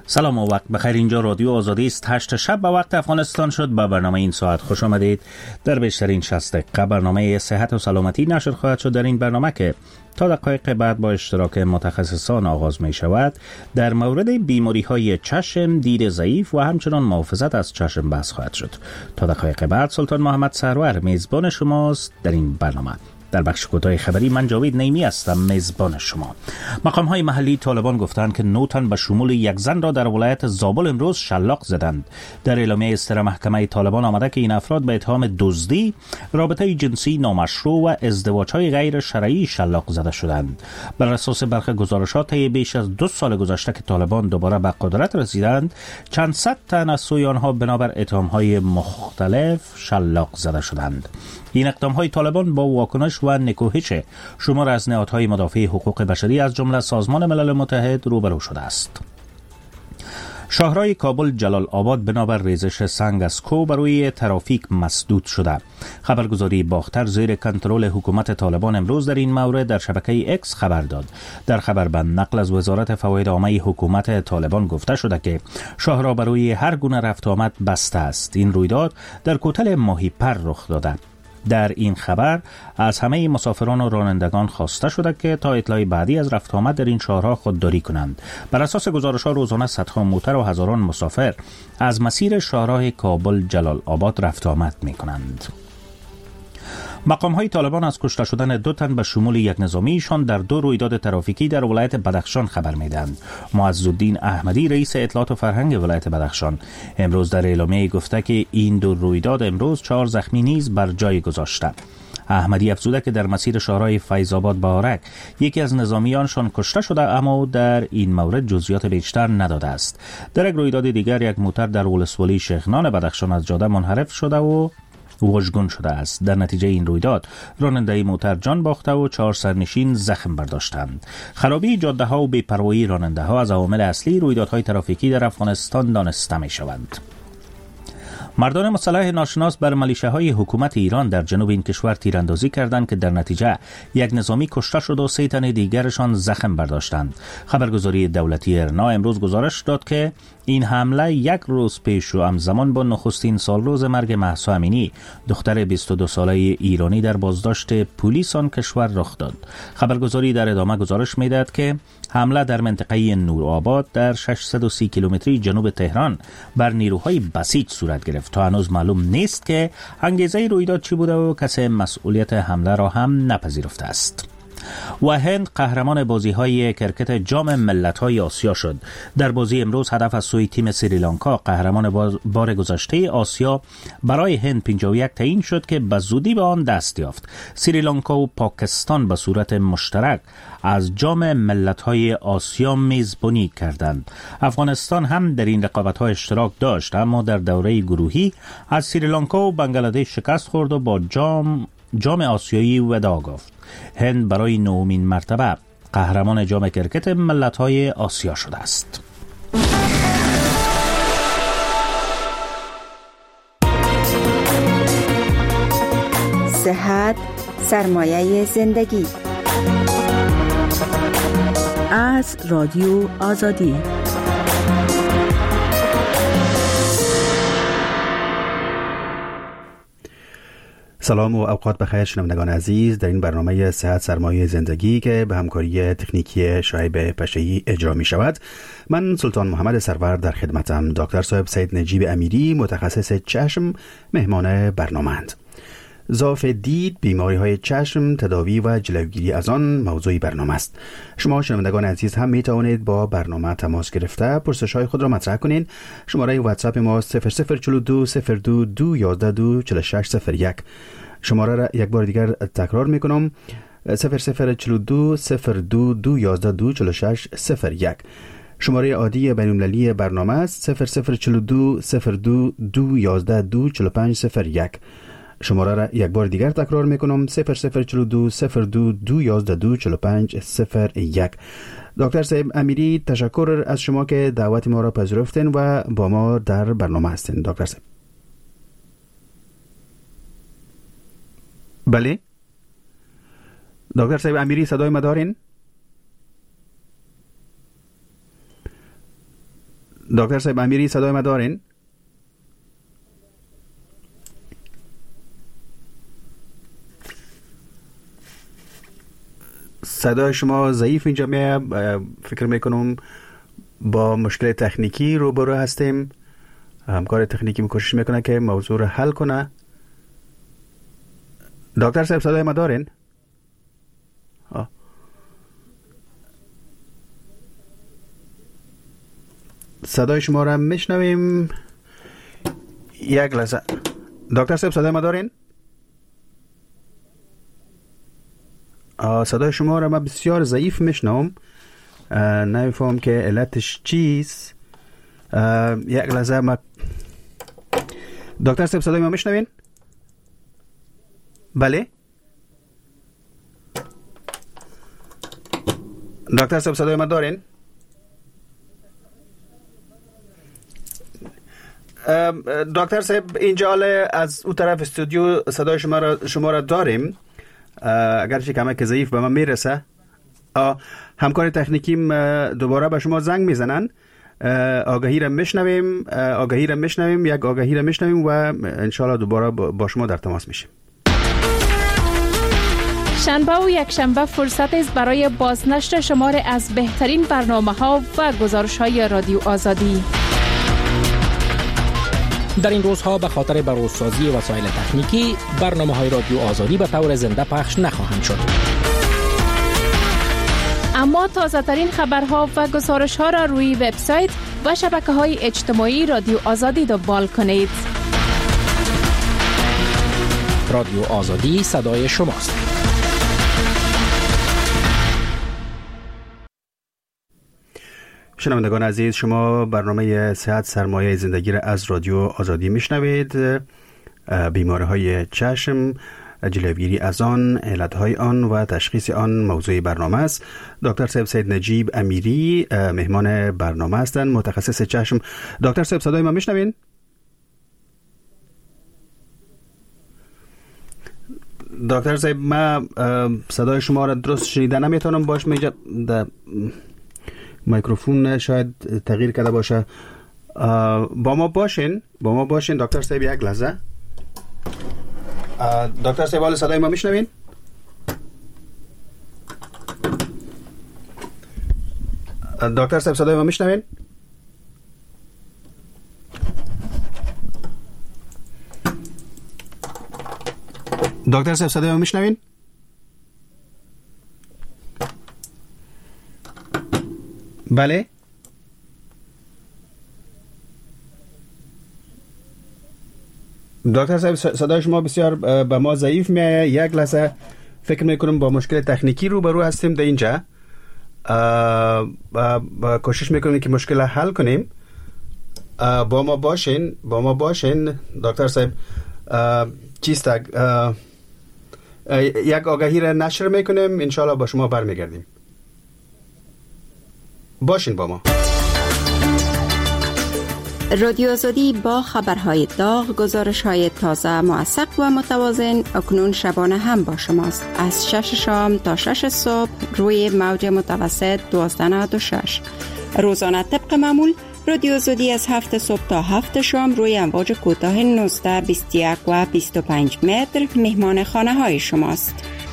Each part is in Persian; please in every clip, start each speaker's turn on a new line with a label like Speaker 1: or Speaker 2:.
Speaker 1: سلام و وقت بخیر. اینجا رادیو آزادی است. 8 شب به وقت افغانستان شد. با برنامه این ساعت خوش آمدید. در بیشترین 60 دقیقه برنامه صحت و سلامتی نشر خواهد شد. در این برنامه که تا دقایق بعد با اشتراک متخصصان آغاز می شود، در مورد بیماری های چشم، دید ضعیف و همچنان محافظت از چشم بحث خواهد شد. تا دقایق بعد سلطان محمد سرور میزبان شماست در این برنامه. در بخش کوتاه خبری من جاوید نیمی هستم میزبان شما. مقام‌های محلی طالبان گفتند که 9 تن به شمول یک زن را در ولایت زابل امروز شلاق زدند. در اعلامیه اصدار محکمه طالبان آمده که این افراد به اتهام دزدی، رابطه جنسی نامشروع و ازدواج‌های غیر شرعی شلاق زده شدند. بر اساس برخی گزارشات بیش از 2 سال گذشته که طالبان دوباره به قدرت رسیدند، چند صد تن از سوی آنها بنابر اتهام‌های مختلف شلاق زده شدند. این اقدام‌های طالبان با واکنش و نکوهش شمار از نهادهای مدافع حقوق بشری از جمله سازمان ملل متحد روبرو شده است. شاهراه کابل جلال آباد بنابر ریزش سنگ از کوه بر روی ترافیک مسدود شده. خبرگزاری باختر زیر کنترل حکومت طالبان امروز در این مورد در شبکه اکس خبر داد. در خبر به نقل از وزارت فواید عامه حکومت طالبان گفته شده که شاهراه بر روی هر گونه رفت و آمد بسته است. این رویداد در کوتل ماهیپر رخ داده. در این خبر از همه مسافران و رانندگان خواسته شده که تا اطلاع بعدی از رفت آمد در این شهرها خودداری کنند. بر اساس گزارش‌ها روزانه صدها موتر و هزاران مسافر از مسیر شاهراه کابل جلال آباد رفت آمد می‌کنند. مقام‌های طالبان از کشته شدن 2 تن به شمول یک نظامیشان در 2 رویداد ترافیکی در ولایت بدخشان خبر می‌دهند. معزالدین احمدی رئیس اطلاعات و فرهنگ ولایت بدخشان امروز در اعلامیه گفته که این 2 رویداد امروز 4 زخمی نیز بر جای گذاشته. احمدی افزوده که در مسیر شهرهای فیض آباد بارک یکی از نظامیانشان کشته شده، اما در این مورد جزئیات بیشتر نداده است. در یک رویداد دیگر یک موتر در ولسوالی شیخنان بدخشان از جاده منحرف شده و وژگون شده است. در نتیجه این رویداد راننده موتر جان باخته و 4 سرنشین زخم برداشتند. خرابی جاده ها و بی‌پروایی راننده ها از عوامل اصلی رویدادهای ترافیکی در افغانستان دانسته می شوند. مردان مسلح ناشناس بر ملیشه‌های حکومت ایران در جنوب این کشور تیراندازی کردند که در نتیجه یک نظامی کشته شد و 3 تن دیگرشان زخم برداشتند. خبرگزاری دولتی ارنا امروز گزارش داد که این حمله 1 روز پیش و همزمان با نخستین سالروز مرگ مهسا امینی، دختر 22 ساله ایرانی در بازداشت پلیس آن کشور رخ داد. خبرگزاری در ادامه گزارش می‌دهد که حمله در منطقه نورآباد در 630 کیلومتری جنوب تهران بر نیروهای بسیج صورت گرفت. تا هنوز معلوم نیست که انگیزه رویداد چی بوده و کسی مسئولیت حمله را هم نپذیرفته است. و هند قهرمان بازی‌های کرکت جام ملت‌های آسیا شد. در بازی امروز هدف از سوی تیم سریلانکا قهرمان بار گذشته آسیا برای هند 51 تعیین شد که به زودی به آن دست یافت. سریلانکا و پاکستان به صورت مشترک از جام ملت‌های آسیا میزبانی کردند. افغانستان هم در این رقابت‌ها اشتراک داشت، اما در دوره گروهی از سریلانکا و بنگلادش شکست خورد و با جام آسیایی وداع گفت. هند برای 9مین مرتبه قهرمان جام کرکت ملت‌های آسیا شده است.
Speaker 2: صحت سرمایه زندگی از رادیو آزادی.
Speaker 3: سلام و اوقات بخیر شنوندگان عزیز. در این برنامه صحت سرمایه زندگی که به همکاری تکنیکی شایب پشه‌ای اجرا می شود، من سلطان محمد سرور در خدمتم. دکتر صاحب سید نجیب امیری متخصص چشم مهمان برنامه‌اند. ضعف دید، بیماری‌های چشم، تداوی و جلوگیری از آن موضوع برنامه است. شما شنوندگان عزیز هم می توانید با برنامه تماس گرفته پرسش‌های خود را مطرح کنین. شماره واتساپ ما 0042 02 11 2 4601. شماره را یک بار دیگر تکرار می‌کنم: 0042 02 11 2 4601. شماره عادی بین‌المللی برنامه است 0042 02 11 2 4501. شماره را یک بار دیگر تکرار میکنم: 0042 02 11 2 4501. دکتر صاحب امیری، تشکر از شما که دعوت ما را پذیرفتین و با ما در برنامه هستین. دکتر صاحب. بله دکتر صاحب امیری، صدای ما دارین؟ دکتر صاحب امیری صدای ما دارین؟ صدای شما ضعیف اینجا میاد. فکر میکنم با مشکل تکنیکی روبرو هستیم. همکار تکنیکی کوشش میکنه که موضوع رو حل کنه. دکتر صاحب صدای ما دارین؟ صدای شما را میشنویم. یک لحظه. دکتر صاحب صدای ما دارین؟ صدای شما را من بسیار ضعیف میشنوم. نمیفهم که علتش چیست. یک لحظه. ما دکتر صاحب صدای ما میشنوین؟ بله. دکتر صاحب صدای ما دارین؟ دکتر صاحب اینجا از اون طرف استودیو صدای شما را داریم. اگرچه کمک ضعیف به من میرسه. همکار تکنیکیم دوباره به شما زنگ میزنن. آگهی را میشنویم. یک آگهی را میشنویم و انشالله دوباره با شما در تماس میشیم.
Speaker 4: شنبه و یک شنبه فرصت است برای بازنشر شمار از بهترین برنامه‌ها و گزارش‌های رادیو آزادی.
Speaker 5: در این روزها به خاطر بروزسازی وسایل تکنیکی برنامه‌های رادیو آزادی به طور زنده پخش نخواهند شد.
Speaker 4: اما تازه‌ترین خبرها و گزارش‌ها را روی وبسایت و شبکه‌های اجتماعی رادیو آزادی دنبال کنید.
Speaker 5: رادیو آزادی صدای شماست.
Speaker 3: شنوندگان عزیز، شما برنامه صحت سرمایه زندگی را از رادیو آزادی میشنوید. بیماری‌های چشم، جلوگیری از آن، علتهای آن و تشخیص آن موضوع برنامه است. دکتر صاحب سید نجیب امیری مهمان برنامه هستند، متخصص چشم. دکتر صاحب صدای ما میشنوین؟ دکتر صاحب ما صدای شما را درست شنیده نمیتونم. باش میکروفون شاید تغییر کرده باشه. با ما باشین دکتر صاحب. یک لحظه. دکتر صاحب حال صدای ما میشنوین؟ دکتر صاحب صدای ما میشنوین؟ دکتر صاحب صدای ما میشنوین؟ بله. دکتر صاحب صدای شما بسیار به ما ضعیف میاد. یک لحظه. فکر میکنم با مشکل تکنیکی روبرو هستیم در اینجا. کوشش میکنیم که مشکل حل کنیم. با ما باشین دکتر صاحب. چیست یک آگهی را نشر میکنیم، انشالله با شما برمیگردیم. باشین با ما.
Speaker 2: رادیو آزادی با خبرهای داغ، گزارش‌های تازه، موثق و متوازن اکنون شبانه هم با شماست. از 6 شام تا 6 صبح روی موج متوسط 1296. روزانه طبق معمول رادیو آزادی از 7 صبح تا 7 شام روی امواج کوتاه 19، 21 و 25 متر مهمان خانه های شماست.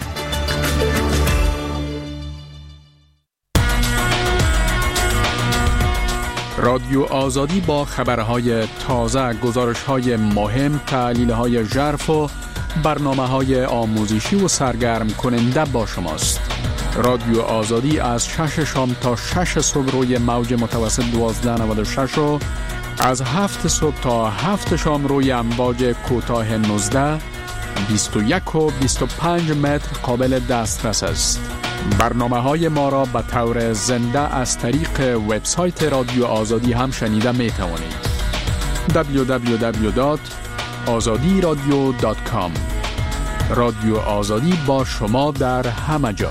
Speaker 6: رادیو آزادی با خبرهای تازه، گزارش‌های مهم، تحلیل‌های ژرف و برنامه‌های آموزشی و سرگرم کننده با شماست. رادیو آزادی از 6 شام تا 6 صبح روی موج متوسط 1296 و از 7 صبح تا 7 شام روی امواج کوتاه 19، 21 و 25 متر قابل دسترس است. برنامه‌های ما را به طور زنده از طریق وبسایت رادیو آزادی هم شنیده می توانید. www.azadiradio.com. رادیو آزادی با شما در همه جا.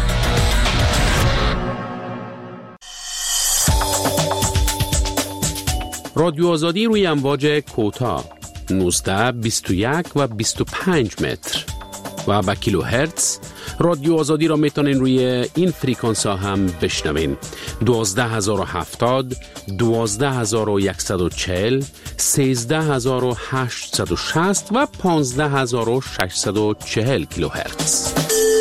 Speaker 7: رادیو آزادی روی امواج کوتاه 19، 21 و 25 متر و با کیلوهرتز رادیو آزادی را میتونین روی این فریکانس ها هم بشنوین. 12070 12140 13860 و 15640 کیلوهرتز.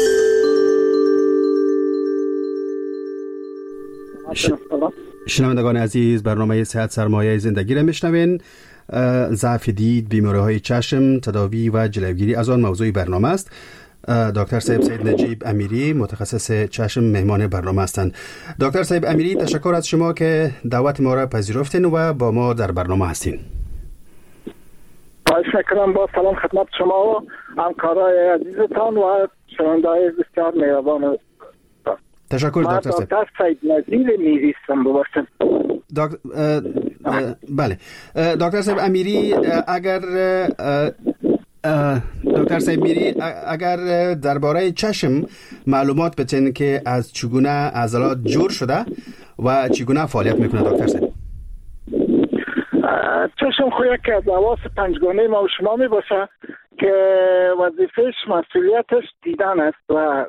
Speaker 3: شنوندگان عزیز، برنامه صحت سرمایه زندگی را میشنوین. ضعف دید، بیماری‌های چشم، تداوی و جلوگیری از آن موضوع برنامه است. دکتر صاحب سید نجیب امیری متخصص چشم مهمان برنامه هستند. دکتر صاحب امیری، تشکر از شما که دعوت ما را پذیرفتین و با ما در برنامه هستین.
Speaker 8: شکرم. با سلام خدمت شما و همکارای عزیزتان و شنونده‌های بسیار مهربان.
Speaker 3: تشکر دکتر صاحب.
Speaker 8: دکتر سید نجیب امیری هستم.
Speaker 3: بله دکتر صاحب امیری، دکتر صاحب میری اگر درباره چشم معلومات بتین که از چگونه عضلات جور شده و چگونه فعالیت میکنه دکتر صاحب؟
Speaker 8: چشم خو یک از حواس پنجگانه ما و شما می باشه که وظیفهش مسئولیتش دیدن است و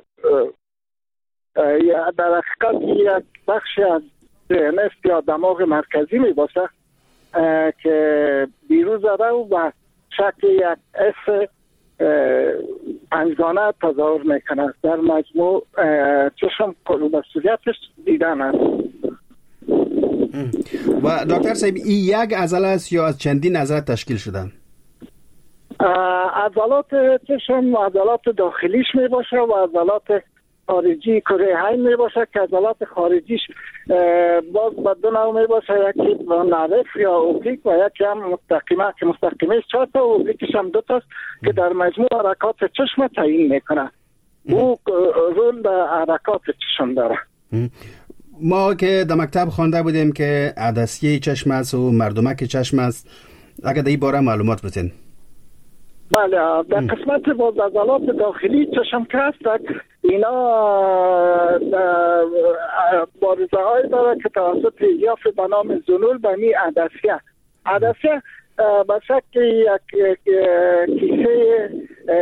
Speaker 8: در حقیقت یک بخشی از ذهن است یا دماغ مرکزی می باشه که بیرون زده و شکل یک اس پنجگانه تظاهر میکنه. در مجموع چشم مسئولیتش دیدن است.
Speaker 3: و دکتر صاحب این یک عضله است یا از چندین عضله تشکیل شدن؟
Speaker 8: عضلات چشم عضلات داخلیش می باشه و عضلات خارجی کره عین می باشه که عضلات خارجیش باز به دو نوع می باشه، یکی نرف یا اوبلیک و یکی هم مستقیمه که مستقیمش 4 تا و اوبلیکش هم 2 تاست که در مجموع حرکات چشم تعیین میکنه. او رول در حرکات چشم داره.
Speaker 3: ما که در مکتب خوانده بودیم که عدسیه چشم است و مردمک چشم است، اگر در این باره معلومات بتین.
Speaker 8: بله، در قسمت باز عضلات داخلی چشم که هست اینا بارزه های داره که توسط الیاف به نام زنول بنی عدسیه. عدسیه به شکل یک کیسه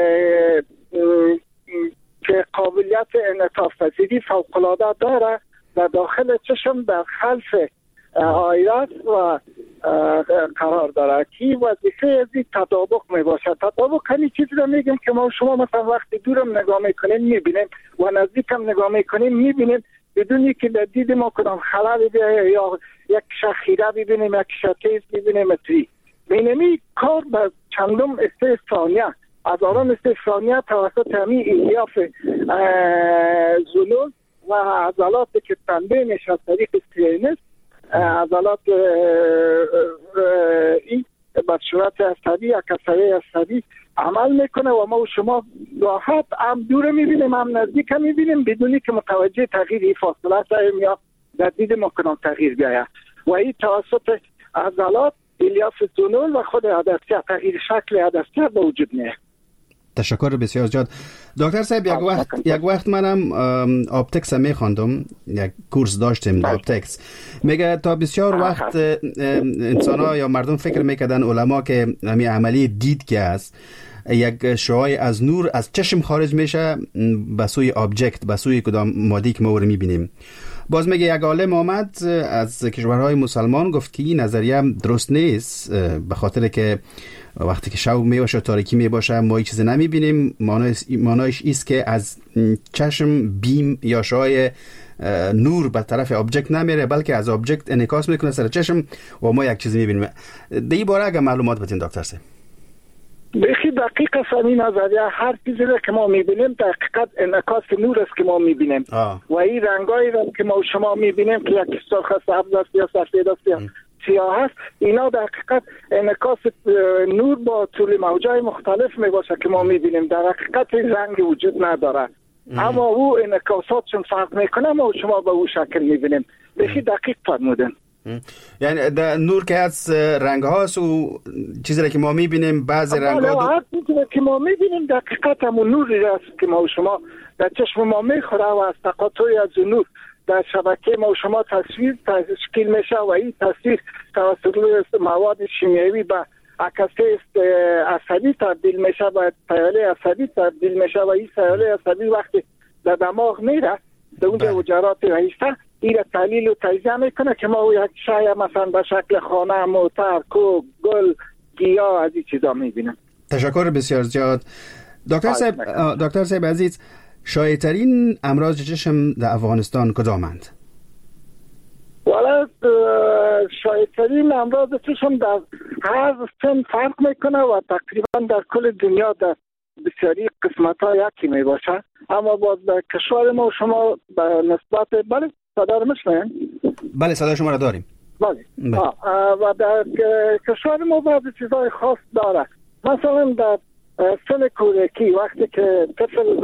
Speaker 8: که قابلیت انعطاف پذیری فوق‌العاده داره و داخل چشم در خلف آیرت و قرار داره که وظیفه از این تطابق می باشه. تطابق همین چیزی رو میگیم که ما شما مثلا وقتی دورم نگاه میکنیم میبینیم و نزدیکم نگاه میکنیم میبینیم بدونی که در دید ما کدام خلل بیایه یا یک شخیره ببینیم یک شتیز ببینیم توی بینمی کار به چندم 3 ثانیه از آرام 3 ثانیه توسط همین الیاف زلول و عضلات که تنبینش از طریق سکلینس عضلات این به صورت عصبی یا کسره عصبی عمل میکنه و ما و شما راحت هم دور میبینیم هم نزدیک هم میبینیم بدونی که متوجه تغییر این فاصله شویم یا در دید ما کنم تغییر بیاید و این توسط عضلات الیاف زنول و خود عدسیه تغییر شکل عدسیه به وجود میاد.
Speaker 3: تشکر بسیار زیاد دکتر صاحب. یک وقت منم آپتکس میخواندم، یک کورس داشتیم در آپتکس. میگه تا بسیار وقت انسان‌ها یا مردم فکر میکردن علما که همین عملی دید که است یک شعاع از نور از چشم خارج میشه به سوی آبجکت، به سوی کدام مادی که ما رو میبینیم. باز میگه یک عالم آمد از کشورهای مسلمان گفت که این نظریه درست نیست، به خاطر که وقتی که شب میباشه تاریکی میباشه ما هیچ چیزی نمیبینیم. معنایش ایست که از چشم بیم یا شعاع نور به طرف آبجکت نمیره بلکه از آبجکت انعکاس میکنه سر چشم و ما یک چیزی میبینیم. در این باره اگر معلومات بدین دکتر صاحب.
Speaker 8: بخی دقیق است این نظریه. هر چیزی را که ما میبینیم در حقیقت انعکاس نور است که ما میبینیم و این رنگایی را که ما شما میبینیم که یک سرخ سبز است یا سفید است یا سیاه است، اینا در حقیقت انعکاس نور با طول موجای مختلف میباشه که ما میبینیم. در حقیقت رنگ وجود نداره اما او انعکاساتشون فرق میکنه ما شما به او شکل میبینیم. بخی دقیق فرمودن.
Speaker 3: یعنی در نور که از رنگ هاست و چیزی که ما میبینیم بعضی رنگ ها
Speaker 8: هر چیزی که ما میبینیم دقیقت همون نوری است که ما شما در چشم ما میخوره و از تقاطعی از نور در شبکه ما شما تصویر تشکیل میشه و این تصویر توسط مواد شیمیایی به عکسه عصبی تبدیل میشه و سیاله عصبی تبدیل میشه و این سیاله عصبی وقتی در دماغ میره در اونجا حجرات رئیسه این تحلیل و تجزیه میکنه که ما یک شای مثلا به شکل خانه، موتر، کوه، گل، گیاه از این چیزا میبینیم.
Speaker 3: تشکر بسیار زیاد. دکتر صاحب عزیز، شایع‌ترین امراض چشم در افغانستان کدامند؟
Speaker 8: والا شایع‌ترین امراض چشم در هر سن فرق میکنه و تقریبا در کل دنیا در بسیاری قسمت ها یکی میباشه، اما باز در کشور ما شما به نسبت بله صدا رو میشنوین؟
Speaker 3: بله صدا شما را داریم.
Speaker 8: بله. و در کشور ما بعضی چیزهای خاص داره. مثلا در سن کودکی وقتی که طفل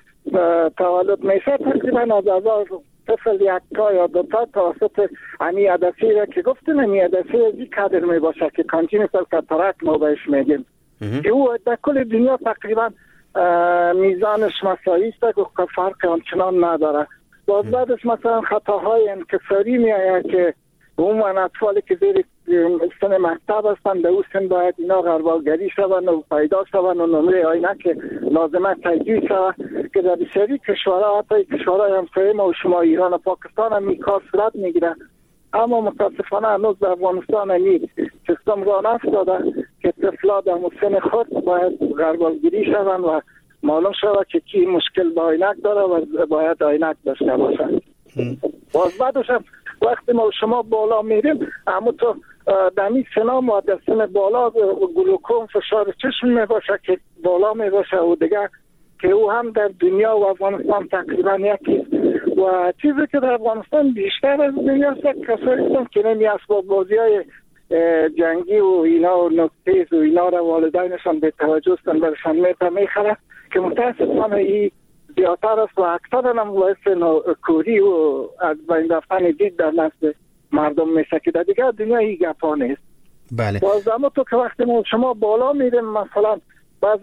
Speaker 8: تولد میشه تقریبا از طفل یک تا یا دو تا توسط امی عدسی را که گفتیم امی عدسی از قدر می باشه که کانجینیتال کاتاراکت ما بهش میگیم که او در کل دنیا تقریبا میزانش مساوی است که فرق آنچنان نداره. باز بعدش مثلا خطاهای انکساری می آید که عموما اطفالی که زیر سن مکتب هستند در او سن باید اینا غربالگری شوند و پیدا شوند و نمره عینک لازمه تجدید شود که در بسیاری کشورها حتی کشورهای همسایه ما و شما ایران و پاکستان هم این کار صورت میگیره، اما متاسفانه هنوز در افغانستان این سیستم راه نیفتاده که طفلا در سن خود باید غربالگری شوند و معلوم شود که کی مشکل با عینک داره و باید عینک داشته باشند. باز بعدش هم وقتی ما شما بالا میریم اما تو دمی سنام و در سن بالا گلوکوم فشار چشم میباشه که بالا میباشه و دیگه که او هم در دنیا و افغانستان تقریبا یکی و چیزی که در افغانستان بیشتر از دنیا است کسایی هستند که نمی اسباب بازی های جنگی و اینا و نکتیز و اینا را والدینشان به توجه هستند برشان میخره که متاسفانه این زیادتر است و اکثر هم باعث کوری و از بین رفتن دید در نسل مردم میشه که در دیگه دنیا این گپا نیست.
Speaker 3: بله.
Speaker 8: باز اما تو که وقتی شما بالا میریم مثلا بعض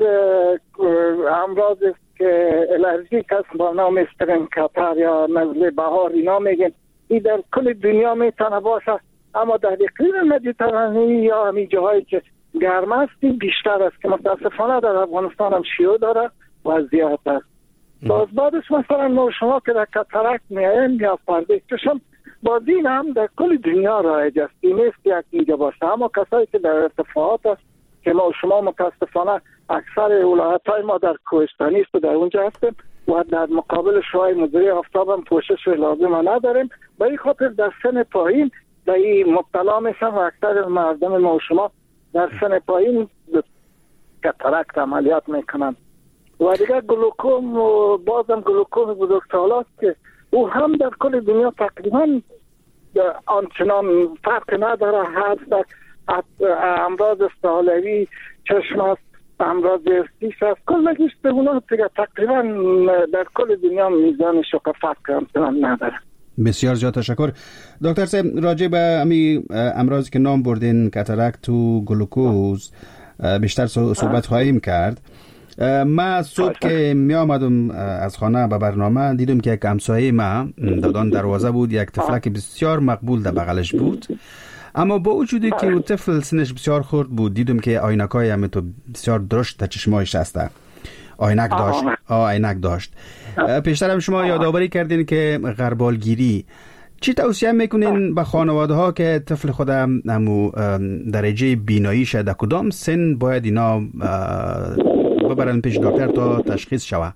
Speaker 8: امراض که الرژیک هست با نام استرنکاتر یا نزله بهار اینا میگن این در کل دنیا میتونه باشه، اما در اقلیم مدیترانه‌ای یا همین جاهایی که گرم است بیشتر است که متاسفانه در افغانستان هم شیوع داره و زیاد است. باز بعدش مثلا ما شما که در کاتاراکت میایم یا پرده چشم باز این هم در کل دنیا رایج است، این نیست یک اینجا باشه، اما کسایی که در ارتفاعات است که ما شما متاسفانه اکثر ولایت‌های ما در کوهستانی است و در اونجا هستیم و در مقابل شعاع مضر آفتاب هم پوشش لازم نداریم، به این خاطر در سن پایین در این مبتلا میشن و اکثر مردم ما شما در سن پایین کاتاراکت عملیات میکنن. و دیگه گلوکوم و بازم گلوکوم بزرگسالاست که او هم در کل دنیا تقریبا آنچنان فرق نداره، هست در امراض استحالوی چشم است، امراض استیش است، کلگیش به اونا دیگه تقریبا در کل دنیا میزان شوک فرق آنچنان نداره.
Speaker 3: بسیار زیاد تشکر. دکتر صاحب راجع به امی امراضی که نام بردین کاتاراکت و گلوکوز بیشتر صحبت خواهیم کرد. ما صبح که می آمدم از خانه به برنامه دیدم که یک همسایه ما دادان دروازه بود، یک طفلک بسیار مقبول در بغلش بود، اما با وجودی که اون طفل سنش بسیار خورد بود دیدم که عینکای هم تو بسیار درشت تا چشمایش هسته، عینک داشت. پیشتر هم شما یادآوری کردین که غربالگیری چی توصیه میکنین به خانواده ها که طفل خود همو درجه بیناییش در کدام سن باید اینا ببرن پیش دکتر تا تشخیص شوه؟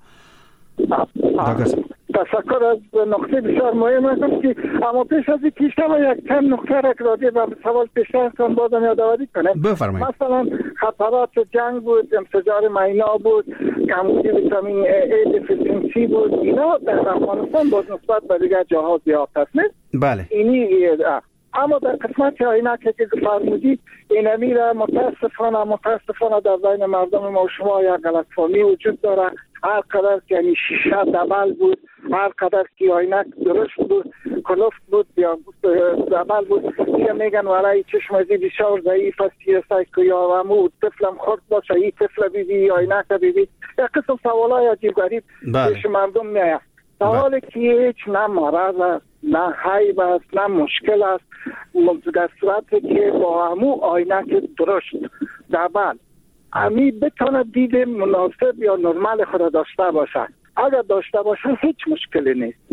Speaker 8: تشکر از نقطه بسیار مهم است که اما پیش از این شما یک چند نقطه را که راجع به سوال پیشتر کردم بازم یادآوری کنم.
Speaker 3: بفرمایید.
Speaker 8: مثلا خطرات جنگ بود، انفجار معینا بود، کمبود ویتامین ای دفیسینسی بود، اینا در افغانستان باز نسبت به دیگر جاها زیاد است.
Speaker 3: بله.
Speaker 8: اما در قسمت عینک که فرمودید اینمی را متاسفانه در بین مردم ما و شما یک غلطفهمی وجود داره. هر قدر که یعنی شیشه دبل بود، هر قدر که عینک درشت بود، کلفت بود یا دبل بود، دیگه میگن ولای چشم ازی بسیار ضعیف است که یا همو طفلم خورد باشه این طفل بیدی عینک بیدی، یک قسم سوالای عجیب غریب پیش مردم میآید. سوالی که هیچ نه مرض است، نه حیب است، نه مشکل است، در صورتی که با همو عینک درشت دبل امی بتونه دید مناسب یا نرمال خود داشته باشه. اگر داشته باشه هیچ مشکلی نیست.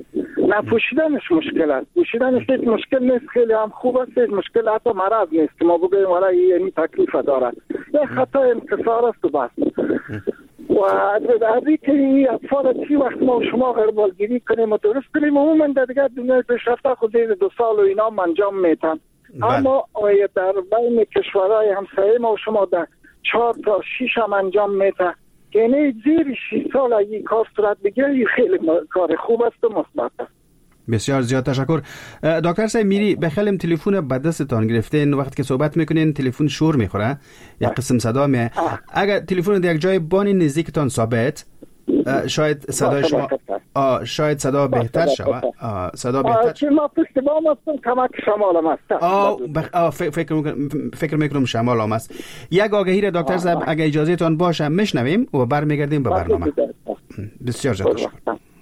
Speaker 8: نپوشیدنش مشکل است. پوشیدنش مشکل نیست، خیلی هم خوب است، مشکل حتی مرض نیست که ما بگوییم ولی یعنی تکلیف داره. یه خطا انکسار است و بس. و از اینکه این اطفال چی وقت ما شما غربالگیری کنیم و درست کنیم، عموما در دیگر دنیای پیشرفته خود 2 سال و اینا انجام میتن. اما در بین کشورهای همسایه ما و شما در 4 تا 6 هم انجام میتن. یعنی زیر 6 سال اگه کار صورت بگیره خیلی کار خوب است و مثبت است.
Speaker 3: بسیار زیاد تشکر. دکتر صاحب میری بخلم تلفن به دستتان گرفتین، وقتی که صحبت میکنین تلفن شور میخوره، یک قسم صدا میه. اگر تلفن در یک جای بانی نزدیکتان ثابت، شاید صدای شما شاید صدا بهتر شود. صدا بهتر
Speaker 8: چه ما پشت بام هستم کمک شمال است.
Speaker 3: فکر میکنم شمال هم است. یک آگهی را دکتر صاحب اگر اجازه تان باشه میشنویم و برمیگردیم به برنامه. بسیار زیاد تشکر.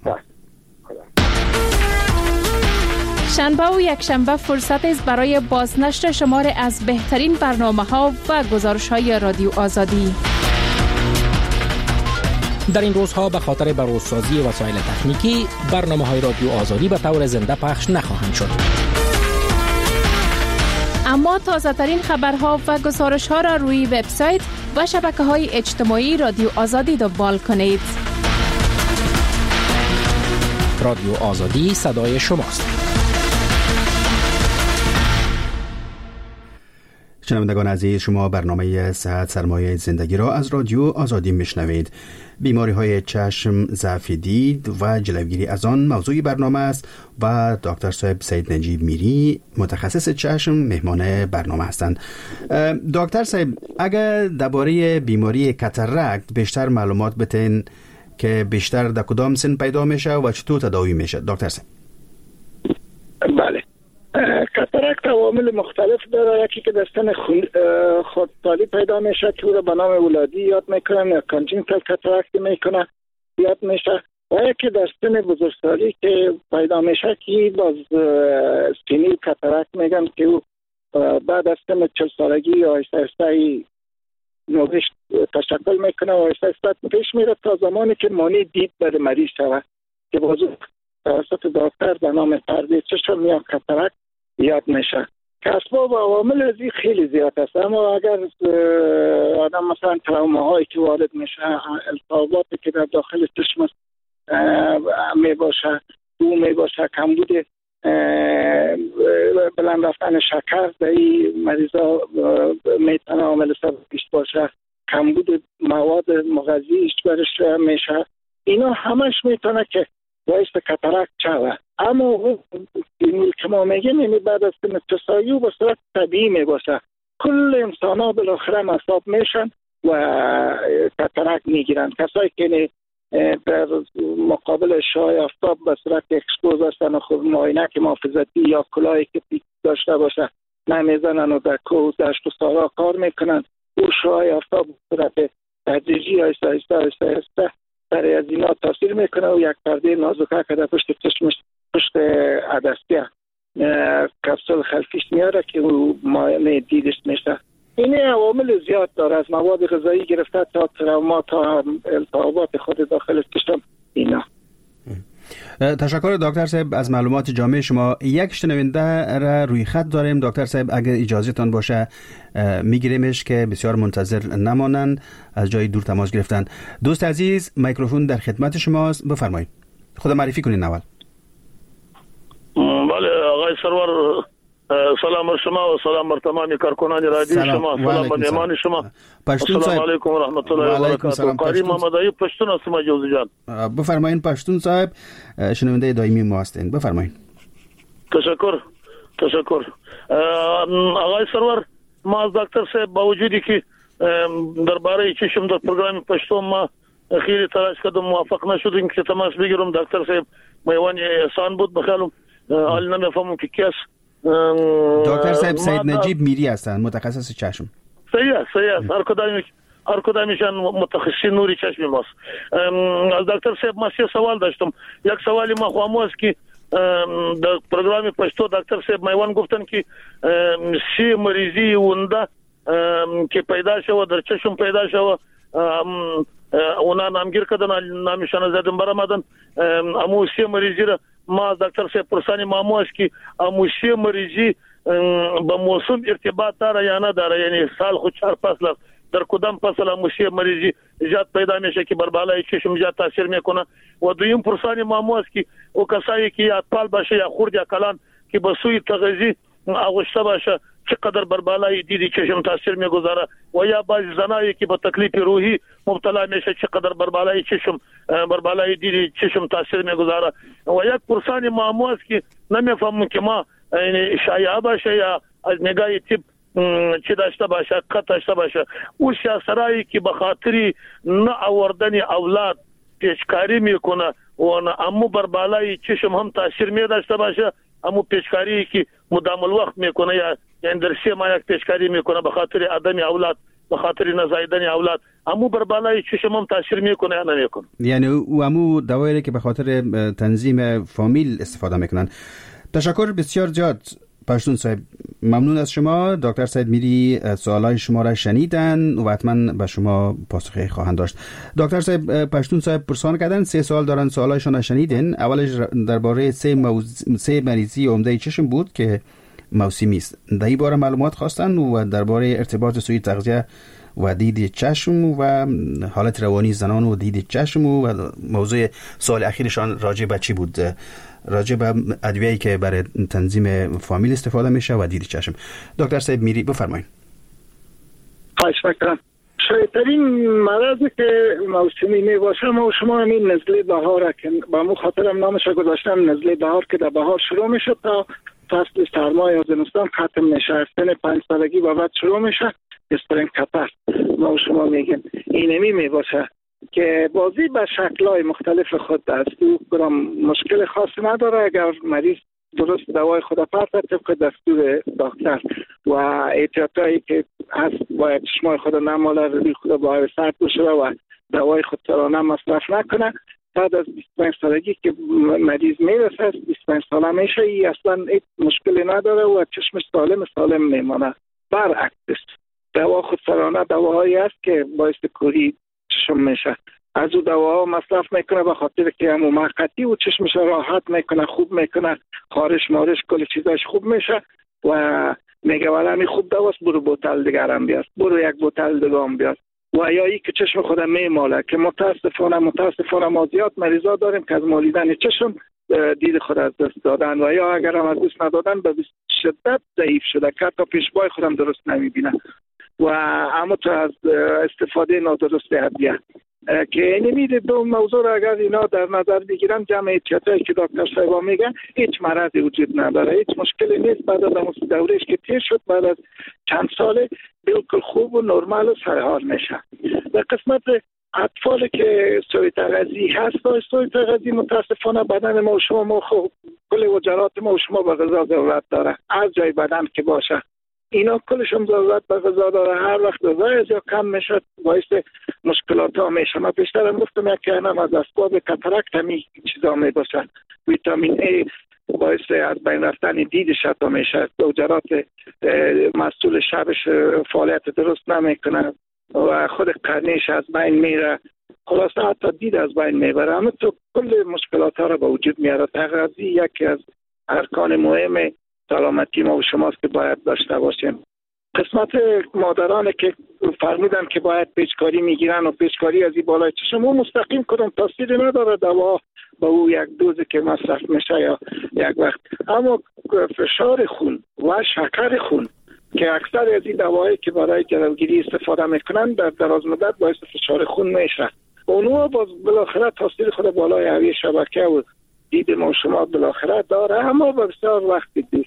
Speaker 4: شنبه و یک شنبه فرصت است برای بازنشر شمار از بهترین برنامه‌ها و گزارش‌های رادیو آزادی.
Speaker 5: در این روزها به خاطر بروزسازی وسایل تکنیکی برنامه‌های رادیو آزادی به طور زنده پخش نخواهند شد.
Speaker 4: اما تازه‌ترین خبرها و گزارش‌ها را روی وبسایت و شبکه‌های اجتماعی رادیو آزادی دنبال کنید.
Speaker 5: رادیو آزادی صدای شماست.
Speaker 3: شنوندگان عزیز، شما برنامه صحت سرمایه زندگی را از رادیو آزادی میشنوید. بیماری های چشم، ضعف دید و جلوگیری از آن موضوع برنامه است و دکتر صاحب سید نجیب میری متخصص چشم مهمان برنامه هستند. دکتر صاحب اگر درباره بیماری کاتاراکت بیشتر معلومات بتین که بیشتر در کدام سن پیدا میشه و چطور تداوی میشه دکتر صاحب؟
Speaker 8: بله، کاتاراکت عوامل مختلف داره. یکی که در سن خردسالی پیدا میشه که او را به نام ولادی یاد میکنن یا کانجنیتال کاتاراکت میکنه یاد میشه، و یکی در سن بزرگسالی که پیدا میشه که باز سینیل کاتاراکت میگن که او بعد از سن 40 سالگی آهسته آهسته نوبش تشکل میکنه و آهسته آهسته پیش میره تا زمانی که مانع دید بر مریض شود که باز توسط دکتر به نام پرده چشم یا کاتاراکت یاد میشه. که اسباب و عوامل ازی خیلی زیاد است، اما اگر آدم مثلا تروماهایی که وارد میشه، التهاباتی که در داخل چشم میباشه، بو میباشه، کمبود بلند رفتن شکر در این مریضا میتونه عامل سببش باشه، کمبود مواد مغذی برش میشه، اینا همش میتونه که باعث کاتاراکت شود. اما این که ما میگیم بعد از تسایو به صورت طبیعی میباشه، کل انسان ها بالاخره مصاب میشن و کاتاراکت میگیرن. کسایی که در مقابل شعاع آفتاب به صورت اکسپوز هستن و خود معاینه که محافظتی یا کلاهی که پیک داشته باشه نمیزنن و در کوه دشت و صحرا کار میکنن، او شعاع آفتاب به صورت تدریجی آهسته برای از اینا تاثیر میکنه و یک پرده نازکه که در پشت چشمش، پشت عدسیه کپسول خلفیش میاره که او مانع دیدش میشه. این عوامل زیاد داره، از مواد غذایی گرفته تا تروما تا التهابات خود داخل چشم اینا.
Speaker 3: تشکر دکتر صاحب از معلومات جامع شما. یک شنونده را روی خط داریم دکتر صاحب، اگر اجازهتان باشه میگیریمش که بسیار منتظر نمانند، از جای دور تماس گرفتن. دوست عزیز میکروفون در خدمت شماست، بفرمایید، خود معرفی کنین اول.
Speaker 9: بله آقای سرور، سلام بر شما و سلام بر تمامی کارکنان رادیو شما، سلام بر مهمان شما. السلام علیکم و رحمت الله و برکاته. قاری محمد ایوب پشتون هستم جوزی جان.
Speaker 3: بفرمایید پشتون صاحب، شنونده دائمی ما هستین، بفرمایید.
Speaker 9: تشکر. آقای سرور، ما از دکتر صاحب با وجودی که درباره چشم در پروگرام پشتون ما خیلی تلاش کردم موفق نشدیم که تماس بگیرم. دکتر صاحب میوان احسان بود بخیالم، حال نمیفهمم که کی است.
Speaker 3: دکتر صاحب سید نجیب میری هستند، متخصص چشم.
Speaker 9: صحیح است. هر کدامشان متخصصین نوری چشم ماست. از دکتر صاحب ما سه سوال داشتم. یک سوالی ما خواهم است که در پروگرام پشتو دکتر صاحب میوان گفتن که سی مریضی ونده که پیدا شده در چشم پیدا شده اونا نامگیر کردن، نامشان زدن برآمدن. امو سی مریضی را ما از دکتر صاحب پرسانی معمو است که موشی مریضی با موسم ارتباط داره یا نه داره، یعنی سال خود 4 فصل در کدام فصل موشی مریضی زیاد پیدا میشه که بر بالای چشم زیاد تاثیر میکنه. و دویم پرسانی معمو است که او کسایی که اطفال باشه یا خرد یا کلان که به سوی تغذیه آغشته باشه چقدر بر بالای دید چشم تاثیر میگذاره، و یا بعضی زنایی که به تکلیف روحی مبتلا میشه چقدر بر بالای چشم بر بالای دید چشم تاثیر میگذاره. و یک پرسانی معمو است که نمیفهمم که ما یعنی شایعه باشه یا از نگاه تیپ چی داشته باشه، قط داشته باشه، او شاسرایی که به خاطر نه آوردن اولاد پیشکاری میکنه و امو بر بالای چشم هم تاثیر می داشته باشه، امو پیشکاری که مدام الوقت میکنه یا یعنی در 3 ماه یک پیشکاری میکنه به خاطر عدم اولاد، به خاطر نزاییدن اولاد، امو بر بالای چشم هم تاثیر میکنه یا نمیکنه.
Speaker 3: یعنی او امو دوایی که به خاطر تنظیم فامیل استفاده میکنن. تشکر بسیار زیاد پشتون صاحب، ممنون از شما. دکتر سید میری سوالای شما را شنیدن و حتما به شما پاسخی خواهند داشت. دکتر صاحب پشتون صاحب پرسان کردن 3 سوال دارن، سوالایشون را شنیدین. اولش درباره 3 مریضی عمده چشم بود که موسمی است. در این باره معلومات خواستن و درباره ارتباط سوی تغذیه و دید چشم و حالت روانی زنان و دید چشم و موضوع سوال اخیرشان راجع به چی بود؟ راجع به ادویه‌ای که برای تنظیم فامیل استفاده میشه و دید چشم. دکتر صاحب میری بفرمایید.
Speaker 8: خواهش میکنم. شایدترین مرضی که موسمی می باشه ما شما همین نزله بهار که با مو خاطرم نامش گذاشتم، نزله بهار که در بهار شروع میشه تا فصل سرما یا زمستان ختم میشه، سن 5 سالگی و بعد شروع میشه استرن کپر. ما شما میگیم اینمی می باشه که بازی به شکل‌های مختلف خود دست او مشکل خاصی نداره اگر مریض درست دوای خود فرض طبق دستور دکتر و احتیاطاتی که هست باید چشمای خود نماله، روی خود باید سرد بشه و دوای خود سرانه مصرف نکنه. بعد از 25 سالگی که مریض میرسه 25 ساله میشه ای اصلا هیچ مشکلی نداره و چشمش سالم میمانه. برعکس دوا خود سرانه دواهایی هست که باعث کوری چشم میشه، از او دواها مصرف میکنه به خاطر که همون موقتی و چشمش راحت میکنه، خوب میکنه، خارش مارش کل چیزاش خوب میشه و میگه ولی همین خوب دواست، برو بوتل دیگر هم بیار، برو یک بوتل دیگر هم بیار. و یا ای که چشم خود میماله که متاسفانه ما زیاد مریضا داریم که از مالیدن چشم دید خود از دست دادن و یا اگر هم از دست ندادن به شدت ضعیف شده که تا پیشبای خودم درست نمیبینه و اما تو از استفاده نادرست ادویه که نمیده. دو موضوع را اگر اینا در نظر بگیرن جمع احتیاطایی که دکتر صاحب میگن هیچ مرضی وجود نداره، هیچ مشکلی نیست. بعد از اون دورهش که تیر شد بعد از چند ساله بالکل خوب و نرمال و سرحال میشه. در قسمت اطفال که سوی تغذی هست، سوی تغذی متاسفانه بدن ما و شما کل وجرات ما و شما به غذا ضرورت داره، از جای بدن که باشه اینا کلشون ضرورت به غذا داره. هر وقت غذا یا کم میشه باعث مشکلات ها میشه. من بیشترم گفتم یک هم از اسباب کاتاراکت همین چیزا میباشه. ویتامین ای باعث از بین رفتن دید شب میشه، وجرات مسئول شبش فعالیت درست نمیکنه و خود قرنیش از بین میره، خلاصه حتی دید از بین میبره. همه تو کل مشکلات ها را به وجود میاره. تغذیه یکی از ارکان مهم سلامتی ما و شماست که باید داشته باشیم. قسمت مادران که فرمودن که باید پیچکاری میگیرن و پیچکاری از این بالای چشم و مستقیم کدام تاثیری نداره دوا با او یک دوزی که مصرف میشه یا یک وقت، اما فشار خون و شکر خون که اکثر از این دواهایی که برای جلوگیری استفاده میکنن در دراز مدت باعث فشار خون میشه. اونها باز بالاخره تاثیر خود بالای هوی شبکه و دید ما شما بالاخره داره، اما با بسیار وقت دید.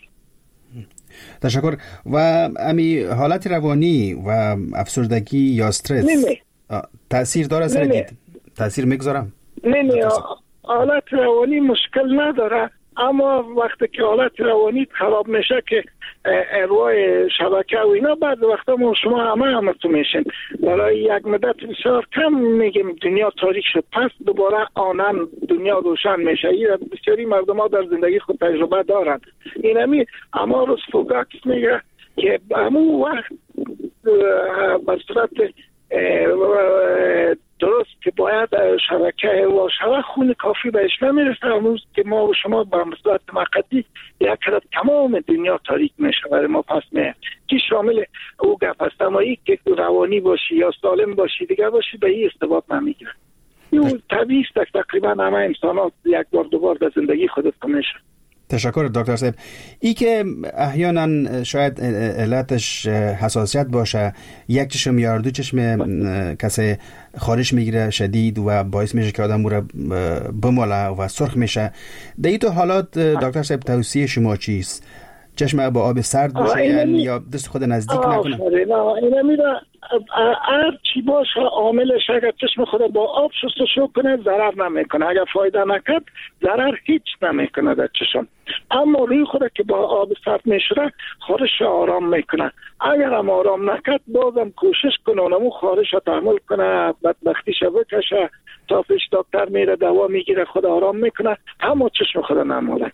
Speaker 3: تشکر. و امی حالت روانی و افسردگی یا استرس تأثیر داره سر دید؟ تأثیر میگذارم؟
Speaker 8: نه حالت روانی مشکل نداره، اما وقتی که حالت روانی خراب میشه که اروای شبکه و اینا بعد وقتا ما شما همه تو میشین. برای یک مدت بسیار کم میگیم دنیا تاریک شد، پس دوباره آنن دنیا روشن میشه. این بسیاری مردم ها در زندگی خود تجربه دارن. این همی اما روز فوگاکس میگه که همون وقت به صورت درست که باید شبکه واشه خون کافی بهش نمیرسه. امروز که ما و شما با مصداق مقدی یک کرد تمام دنیا تاریک میشه برای ما پس میه که شامل او گپ است. اما ای که روانی باشی یا سالم باشی دیگه باشی به این استباط نمیگیره. این طبیعی است تقریبا همه انسان ها یک بار دو بار در زندگی خودت میشه.
Speaker 3: تشکر دکتر صاحب. ای که احیانا شاید علتش حساسیت باشه، یک چشم یا دو چشم کسی خارش میگیره شدید و باعث میشه که آدم رو بماله و سرخ میشه، در این تو حالات دکتر صاحب توصیه شما چیست؟ چشم با آب سرد باشه یا دست خود نزدیک نکنه؟
Speaker 8: نه میره هر چی باشه عاملش اگر چشم خود با آب شستشو کنه ضرر نمیکنه، اگر فایده نکرد ضرر هیچ نمیکنه در چشم. اما روی خود که با آب سرد میشه خارش آرام میکنه. اگر هم آرام نکرد بازم کوشش کنه اونمو خارش تحمل کنه، بدبختیش بکشه تا پیش دکتر میره دوا میگیره خود آرام میکنه، اما چشم خود نماله.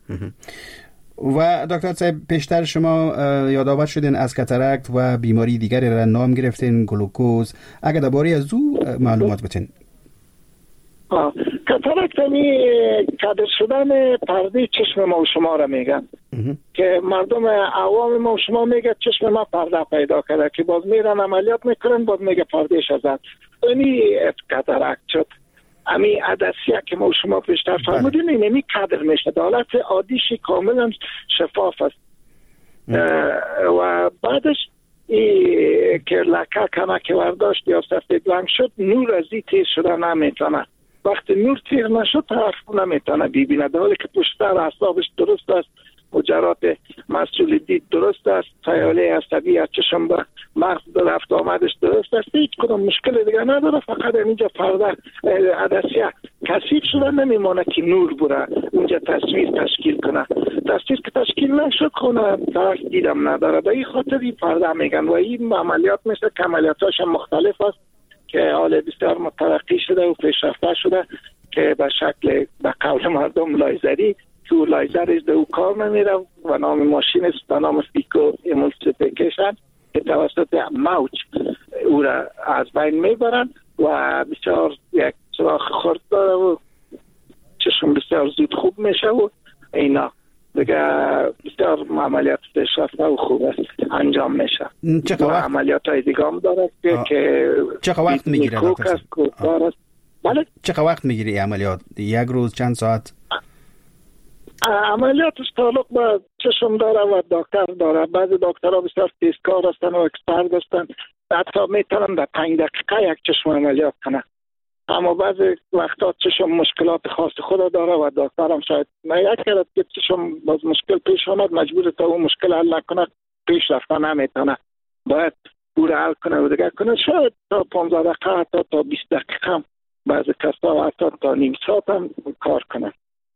Speaker 3: و دکتر صاحب پیشتر شما یادآور شدین از کاتاراکت و بیماری دیگری را نام گرفتین، گلوکوز. اگر درباره از او معلومات بدین.
Speaker 8: کاتاراکت یعنی کدر شدن پرده چشم ما و شما را میگن که مردم عوام ما و شما میگه چشم ما پرده پیدا کرده که باز میرن عملیات میکنن باز میگه پرده شدن. یعنی کاتاراکت شد. امی عدسیه که ما شما پیشتر فرمودین اینمی قدر میشه، حالت عادیشی کاملا شفاف است و بعدش که لکه کمک ورداشت یا سفید رنگ شد نور از این تیر شده نمیتونه. وقتی نور تیر نشد طرف نمیتونه ببینه، در حالی که پشتر اعصابش درست است، مجرات مسئول دید درست است، سیاله عصبی از چشم به مغز رفت آمدش درست است، هیچ کدام مشکل دیگه نداره. فقط اینجا پرده عدسیه کثیف شده نمیمونه که نور بره اونجا تصویر تشکیل کنه. تصویر که تشکیل نشد خونه طرف دیدم نداره، به این خاطر این پرده میگن و این عملیات مثل که عملیاتاش مختلف است که حال بسیار مترقی شده و پیشرفته شده که به شکل به قول مردم لایزری که لایزر از دو کار نمیره و نام ماشین است به نام فیکو ایمولسیفیکیشن که توسط موج او را از بین میبرن و بسیار یک سراخ خرد داره و چشم بسیار زود خوب میشه و اینا دیگه بسیار عملیات پیشرفته و خوب است انجام میشه. و عملیات های دیگه هم داره که
Speaker 3: چقدر وقت میگیره دکتر؟
Speaker 8: بله
Speaker 3: چقدر وقت میگیره عملیات؟ یک روز چند ساعت؟
Speaker 8: عملیاتش تعلق به چشم داره و دکتر داره. بعضی دکترها بسیار تیزکار هستن و اکسپرت هستن، حتی میتونن در 5 دقیقه یک چشم عملیات کنه. اما بعضی وقتا چشم مشکلات خاص خود داره و دکتر هم شاید یک کرد که چشم باز مشکل پیش آمد مجبور تا اون مشکل حل نکنه پیش رفته نمیتونه، باید او را حل کنه و دیگه کنه. شاید تا 15 دقیقه حتی تا 20 دقیقه هم بعضی کسا حتی تا نیم ساعت هم کار کنه.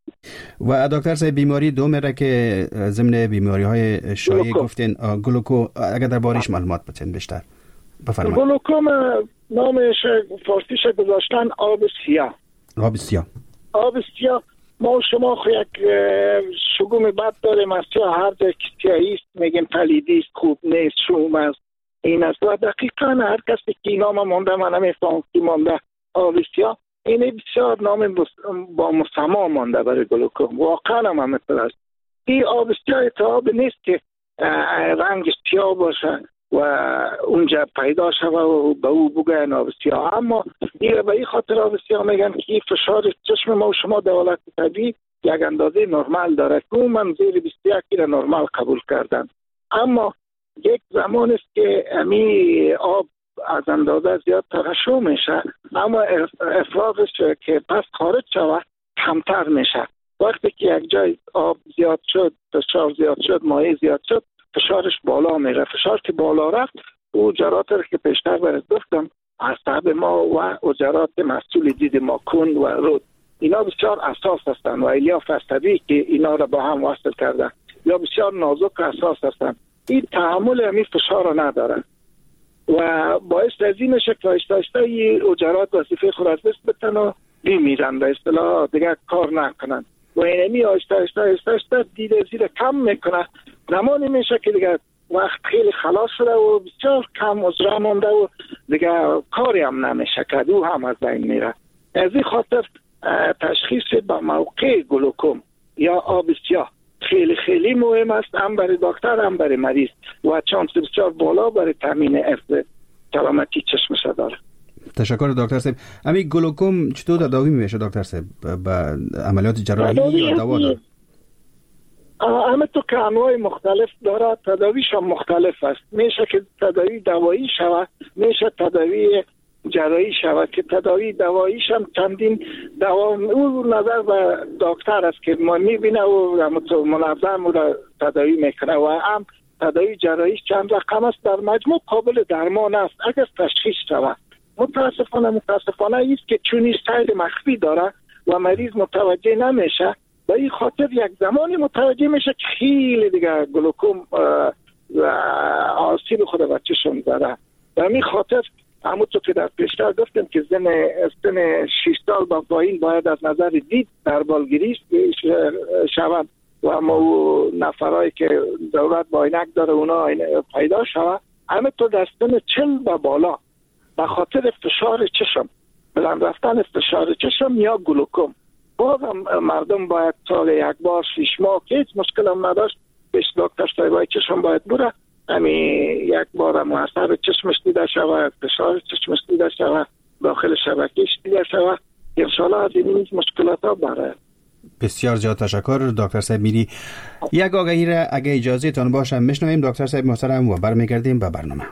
Speaker 3: و دکتر صاحب بیماری دومره که ضمن بیماری های شایع گفتین گلوکو، اگر دربارش معلومات بدین بیشتر بفرمایید.
Speaker 8: گلوکوم نامش فارسیش گذاشتن آب سیاه.
Speaker 3: آب سیاه.
Speaker 8: آب سیاه ما شما خو یک شگون بد داریم از سیاه، هر جای که سیاهی است میگیم پلیدی است، خوب نیست، شوم است، این است. و دقیقا هر کسی که این نام مونده من نمیفهم که مونده آب سیاه، این بسیار نام با مسما مانده برای گلوکوم. واقعا هم مثل است. این آب سیاه آب نیست که رنگ سیاه باشه و اونجا پیدا شده و به او بگن آب سیاه. اما این به این خاطر آب سیاه میگن که فشار چشم ما و شما در حالت طبیعی یک اندازه نرمال داره که من زیر 21 را نرمال قبول کردن. اما یک زمان است که امی آب از اندازه زیاد ترشح میشه، اما افراغش که پس خارج شود کمتر میشه. وقتی که یک جای آب زیاد شد، فشار زیاد شد، مایع زیاد شد، فشارش بالا میره. فشار که بالا رفت او جرات که پیشتر برات گفتم اعصاب ما و جرات مسئول دید ما کند و رود اینا بسیار اساس هستند و الیاف طبیعی که اینا را با هم وصل کرده یا بسیار نازک اساس هستند. این تحمل همین فشار را نداره و باعث از این میشه که آهسته این اجرات وظیفه خود از دست بدن و بمیرن، به اصطلاح دیگه کار نکنن و اینمی آهسته دیده زیر کم میکنه. زمانی میشه که دیگه وقت خیلی خلاص شده و بسیار کم عذر مونده و دیگه کاری هم نمیشه کرد، او هم از بین میره. از این خاطر تشخیص با موقع گلوکوم یا آب سیاه خیلی خیلی مهم است، هم برای دکتر هم برای مریض و چانس بسیار بالا برای تامین حفظ سلامتی چشمش داره.
Speaker 3: تشکر دکتر صاحب. همین گلوکوم چطور تداوی میشه دکتر صاحب؟ با عملیات جراحی یا دوا داره؟
Speaker 8: همه تو که انواع مختلف داره، تداویش هم مختلف است. میشه که تداوی دوایی شود، میشه تداوی جراحی شود که تداوی دواییش هم چندین دوا او نظر به دکتر است که ما میبینه و منظم رو تداوی میکنه و هم تداوی جراحیش چند رقم است، در مجموع قابل درمان است اگر تشخیص شود. متاسفانه است که چون استایل مخفی داره و مریض متوجه نمیشه، به این خاطر یک زمانی متوجه میشه که خیلی دیگه گلوکوم آسیب خود بچه‌شون داره. به این خاطر همونطور که در پیشتر گفتم که سن 6 سال با پایین باید از نظر دید در بالگیری شود و ما نفرایی که دولت با عینک داره اونا پیدا شود. همونطور در سن 40 و بالا به خاطر فشار چشم، بلند رفتن فشار چشم یا گلوکوم، باز مردم باید سال یک بار 6 ماه که هیچ مشکل هم نداشت پیش دکتر صاحبای چشم باید بره، یک بار موثر چشمش دیده شود، فشار چشمش دیده شود، داخل شبکیش دیده شود، انشاءالله از این مشکلات ها بره.
Speaker 3: بسیار زیاد تشکر دکتر صاحب میری. یک آگهی را اگه اجازه تان باشه میشنویم دکتر صاحب محترم و برمیگردیم به برنامه.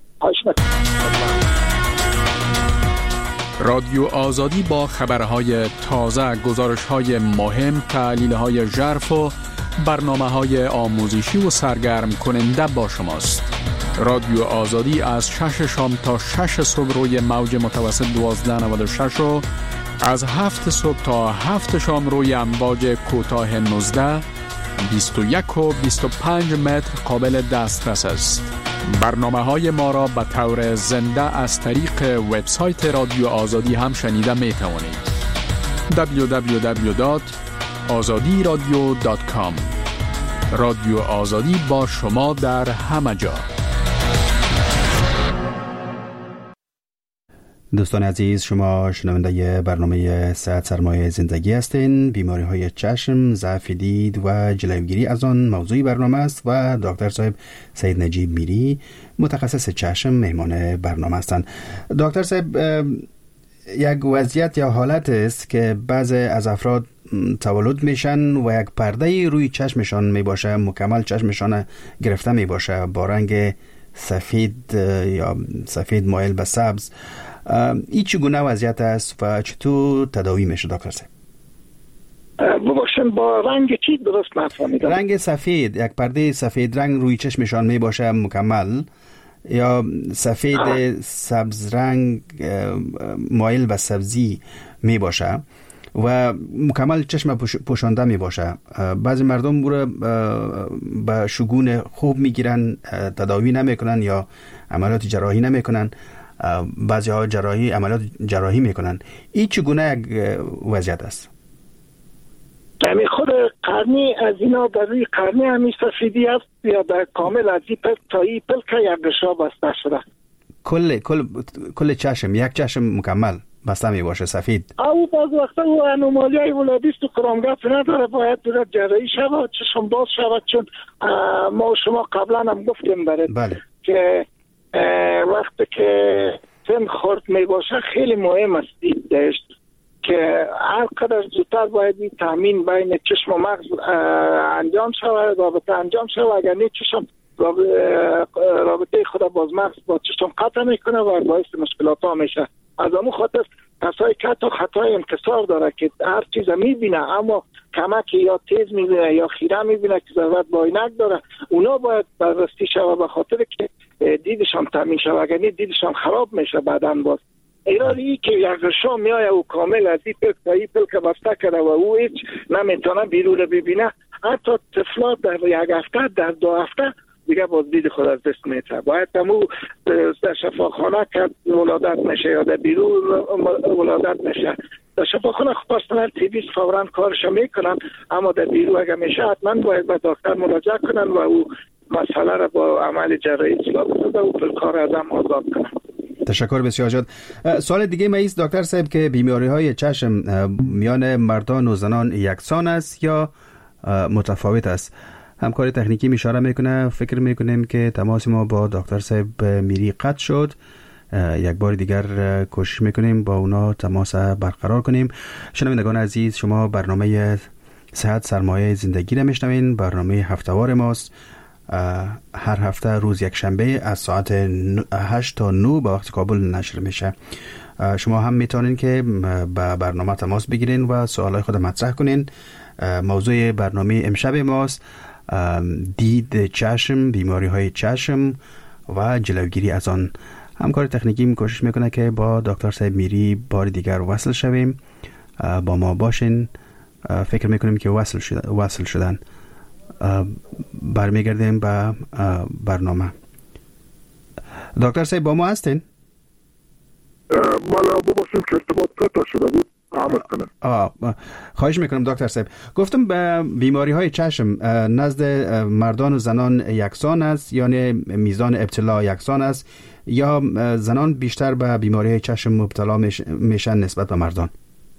Speaker 6: رادیو آزادی با خبرهای تازه، گزارش‌های مهم، تحلیل‌های ژرف و برنامه‌های آموزشی و سرگرم کننده با شماست. رادیو آزادی از 6 شام تا 6 صبح روی موج متوسط 1296 و از 7 صبح تا 7 شام روی امواج کوتاه 19 21 و 25 متر قابل دسترس است. برنامه‌های ما را به طور زنده از طریق وبسایت رادیو آزادی هم شنیده می توانید. www.azadiradio.com. رادیو آزادی با شما در همه جا.
Speaker 3: دوستان عزیز، شما شنونده برنامه صحت سرمایه زندگی هستین. بیماری های چشم، ضعف دید و جلوگیری از آن موضوع برنامه است و دکتر صاحب سید نجیب میری متخصص چشم مهمان برنامه هستند. دکتر صاحب، یک وضعیت یا حالت است که بعضی از افراد تولد میشن و یک پرده روی چشمشان میباشه، مکمل چشمشان گرفته میباشه با رنگ سفید یا سفید مایل به سبز. این چگونه وضعیت است و چطور تداوی میشه دکتر صاحب؟
Speaker 8: ببخشید با رنگ چی درست نفهمیدم؟
Speaker 3: رنگ سفید، یک پرده سفید رنگ روی چشمشان میباشه مکمل، یا سفید سبز رنگ مایل به سبزی میباشه و مکمل چشم پوشانده میباشه. بعضی مردم رو به شگون خوب میگیرن، تداوی نمیکنن یا عملیات جراحی نمیکنن، بعضی ها عملیات جراحی میکنن. این چگونه یک وضعیت است؟
Speaker 8: یعنی خود قرنی از اینا در روی قرنی همی سفیدی است یا در کامل از این پل تا این پل که یک غشا بسته شده؟
Speaker 3: کل چشم، یک چشم مکمل بسته می باشه سفید.
Speaker 8: او باز وقتا او انومالیای ولادیست و کرامگف نداره، باید دورت جراحی شود، چشم باز شود. چون ما شما قبلا هم گفتیم
Speaker 3: بله.
Speaker 8: که وقتی که سن خورد می باشه خیلی مهم است دیدش که هر قدر زودتر باید این تامین بین چشم و مغز انجام شود، رابطه انجام شود. اگر نه چشم رابطه خود باز مغز با چشم قطع میکنه و باعث مشکلات ها میشه. از همون خاطر کسایی که حتی خطای انکسار داره که هر چیز میبینه اما کمک یا تیز میبینه یا خیره میبینه که ضرورت با عینک داره، اونا باید بررسی شود به خاطر که دیدشان تامین شود. اگر نه دیدشان خراب میشه بعداً. باز ایرادی که یک غشا میایه و کامل از این پل تا این پل که بسته کرده و او هیچ نمیتونه بیرون ببینه، حتی طفلات در یک هفته در 2 هفته دیگه باز دید خود از دست میتره. باید تمو در شفاخانه که ولادت میشه یا در بیرون ولادت میشه. در شفاخانه پرسنل تیویست فوراً کارش میکنن، اما در بیرون اگه میشه حتما باید به دکتر مراجعه کنن و او مسئله را با عمل جراحی اصلاح بده و بالکار ازم آزاد کنم.
Speaker 3: تشکر بسیار زیاد. سوال دیگه ما است دکتر صاحب که بیماری های چشم میان مردان و زنان یکسان است یا متفاوت است؟ همکار تکنیکی اشاره میکنه. فکر میکنیم که تماس ما با دکتر صاحب میری قطع شد. یک بار دیگر کوشش میکنیم با اونا تماس برقرار کنیم. شنوندگان عزیز، شما برنامه صحت سرمایه زندگی را میشنوین. برنامه هفتهوار ماست. هر هفته روز یک شنبه از ساعت 8 تا 9 به وقت کابل نشر میشه. شما هم میتونین که به برنامه تماس بگیرین و سوالای خود مطرح کنین. موضوع برنامه امشب ماست دید چشم، بیماری های چشم و جلوگیری از آن. همکار تکنیکی کوشش میکنه که با دکتر صاحب میری بار دیگر وصل شویم. با ما باشین. فکر میکنیم که وصل شدن. برمیگردیم به برنامه. دکتر صاحب با ما هستین؟
Speaker 10: بله باشیم که ارتباط قطع شده بود.
Speaker 3: خواهش میکنم دکتر صاحب. گفتم به بیماری های چشم نزد مردان و زنان یکسان است، یعنی میزان ابتلا یکسان است، یا زنان بیشتر به بیماری های چشم مبتلا میشن نسبت به مردان؟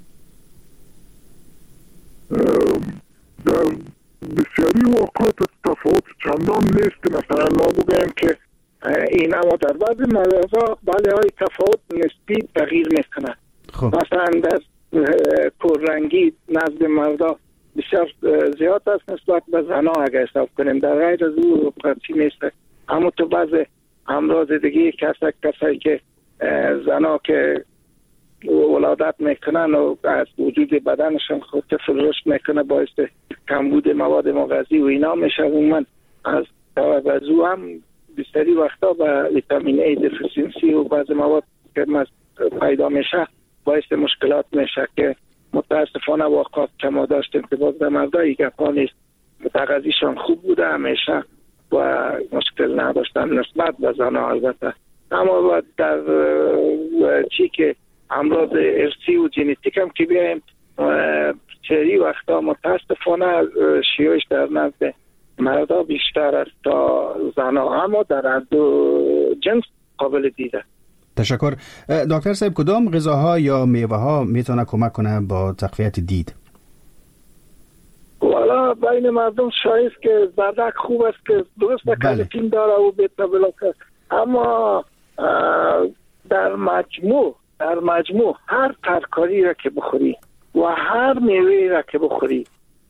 Speaker 10: در بسیاری واقعات تفاوت چندان نیست. مثلا ما بگویم که این اما در بعض موارد بله های تفاوت نسبی تغییر میکنه. مثلا در پررنگی نزد مردا بسیار زیاد است نسبت به زنا اگر حساب کنیم. در غیر از او قطعی نیست. اما تو بعض امراض دیگه کسایی که زنا که ولادت میکنن و از وجود بدنشان خود رشد میکنه باعث کمبود مواد مغذی و اینا میشه. عموما از او هم بسیاری وقتا به ویتامین ای دفیسینسی و بعض مواد که پیدا میشه باعث مشکلات میشه که متاسفانه واقعات که ما داشتیم که باز به مردایی که نیست تغذیشان خوب بوده همیشه و مشکل نداشتن نسبت به زنها. البته اما در چی که امراض ارثی و ژنتیک هم که بیایم چری وقتا متاسفانه شیوعش در نزد مردا بیشتر است تا زنها، اما در دو جنس قابل دیده.
Speaker 3: تشکر. دکتر صاحب کدام غذاها یا میوه ها میتونه کمک کنه با تقویت دید؟
Speaker 8: والا بین مردم شایست که بردک خوب است که درست کالسیم داره و بیتا بلوکر، اما در مجموع هر ترکاری را که بخوری و هر میوه را که بخوری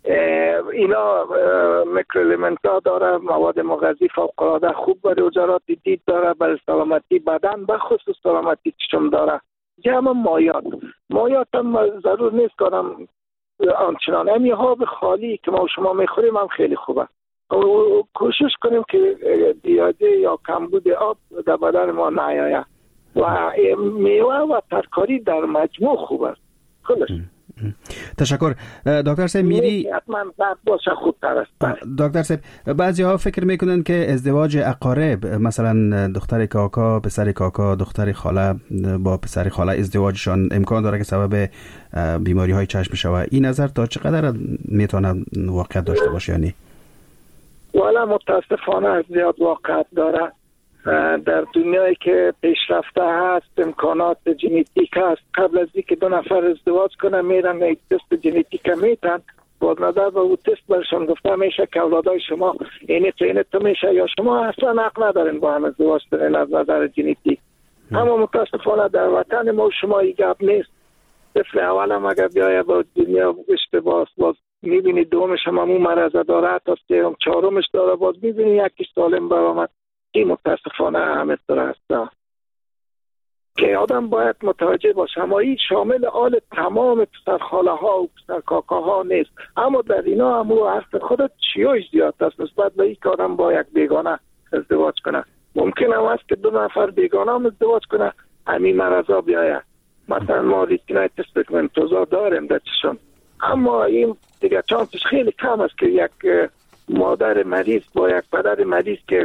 Speaker 8: اینا میکرولیمنت ها داره، مواد مغذی فوق العاده خوب برای وجرات دید داره، برای سلامتی بدن به خصوص سلامتی چشم داره. جمع مایات هم ضرور نیست کنم آنچنان. همین آب خالی که ما شما میخوریم هم خیلی خوبه. کوشش کنیم که دیاده یا کمبود آب در بدن ما نیاید و میوه و ترکاری در مجموع خوب است. خلاص.
Speaker 3: تشکر. دکتر صاحب میری
Speaker 8: حتما بعد باشه خوبتر است.
Speaker 3: دکتر صاحب بعضی ها فکر میکنن که ازدواج اقارب، مثلا دختر کاکا پسر کاکا، دختر خاله با پسر خاله، ازدواجشان امکان داره که سبب بیماری های چشم شود. این نظر تا چقدر میتونه واقعیت داشته باشه یعنی؟
Speaker 8: والا متاسفانه زیاد واقعیت داره. در دنیایی که پیشرفته هست، امکانات ژنتیک هست، قبل از اینکه دو نفر ازدواج کنن میرن یک تست ژنتیک میتن، باز نظر به اون تست برشان گفته میشه که اولادای شما اینه تو میشه یا شما اصلا حق ندارین با هم ازدواج کنین از نظر ژنتیک. اما متاسفانه در وطن ما شما این گپ نیست. طفل اول هم اگر بیایه با دنیا اشتباه باز میبینی دومش هم همون مرض داره، حتی سوم چهارمش داره، باز میبینی یکیش سالم برآمد. این متاسفانه همینطور است که آدم باید متوجه باشه. اما این شامل آل تمام پسر خاله ها و پسر کاکا ها نیست، اما در اینا هم حرف خودت چیوش زیاد است نسبت به این که آدم با یک بیگانه ازدواج کنه. ممکن هم است که دو نفر بیگانه هم ازدواج کنه همین مرضا بیاید. مثلا ما ریتینایتس پیگمنتوزا داریم در چشم، اما این دیگه چانسش خیلی کم است که یک مادر مریض با یک پدر مریض که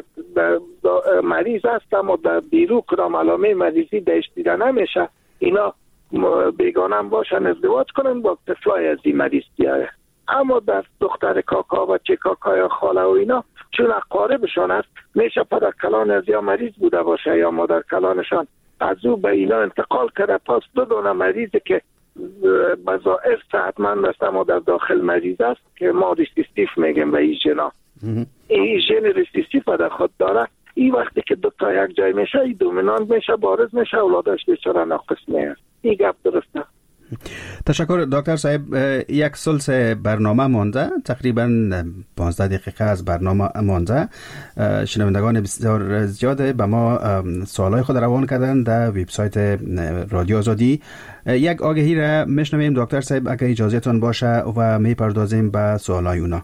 Speaker 8: مریض است اما در بیرو کدام علامه مریضی داشت دیده نمیشه، اینا بیگانه باشن ازدواج کنن با طفلای از این مریض بیاره. اما در دختر کاکا و چه کاکا یا خاله و اینا
Speaker 10: چون اقاربشان است میشه پدر کلان از یا مریض بوده باشه یا مادر کلانشان از او به اینا انتقال کرده. پس دو دونه مریضی که بظاهر صحتمند است اما در داخل مریض است که ما ریسیستیف میگیم به این ژنا. این ژن ریسیستیف در خود داره. این وقتی که دو تا یک جای میشه این دومینانت میشه، بارز میشه، اولادش بیچاره ناقص میاد. این گپ درسته.
Speaker 3: تشکر دکتر صاحب. یک ثلث برنامه مانده، تقریبا 15 دقیقه از برنامه مانده. شنوندگان بسیار زیاده به ما سوالای خود روان کردن در وبسایت رادیو آزادی. یک آگهی را میشنویم دکتر صاحب اگه اجازهتون باشه و میپردازیم به سوالای اونا.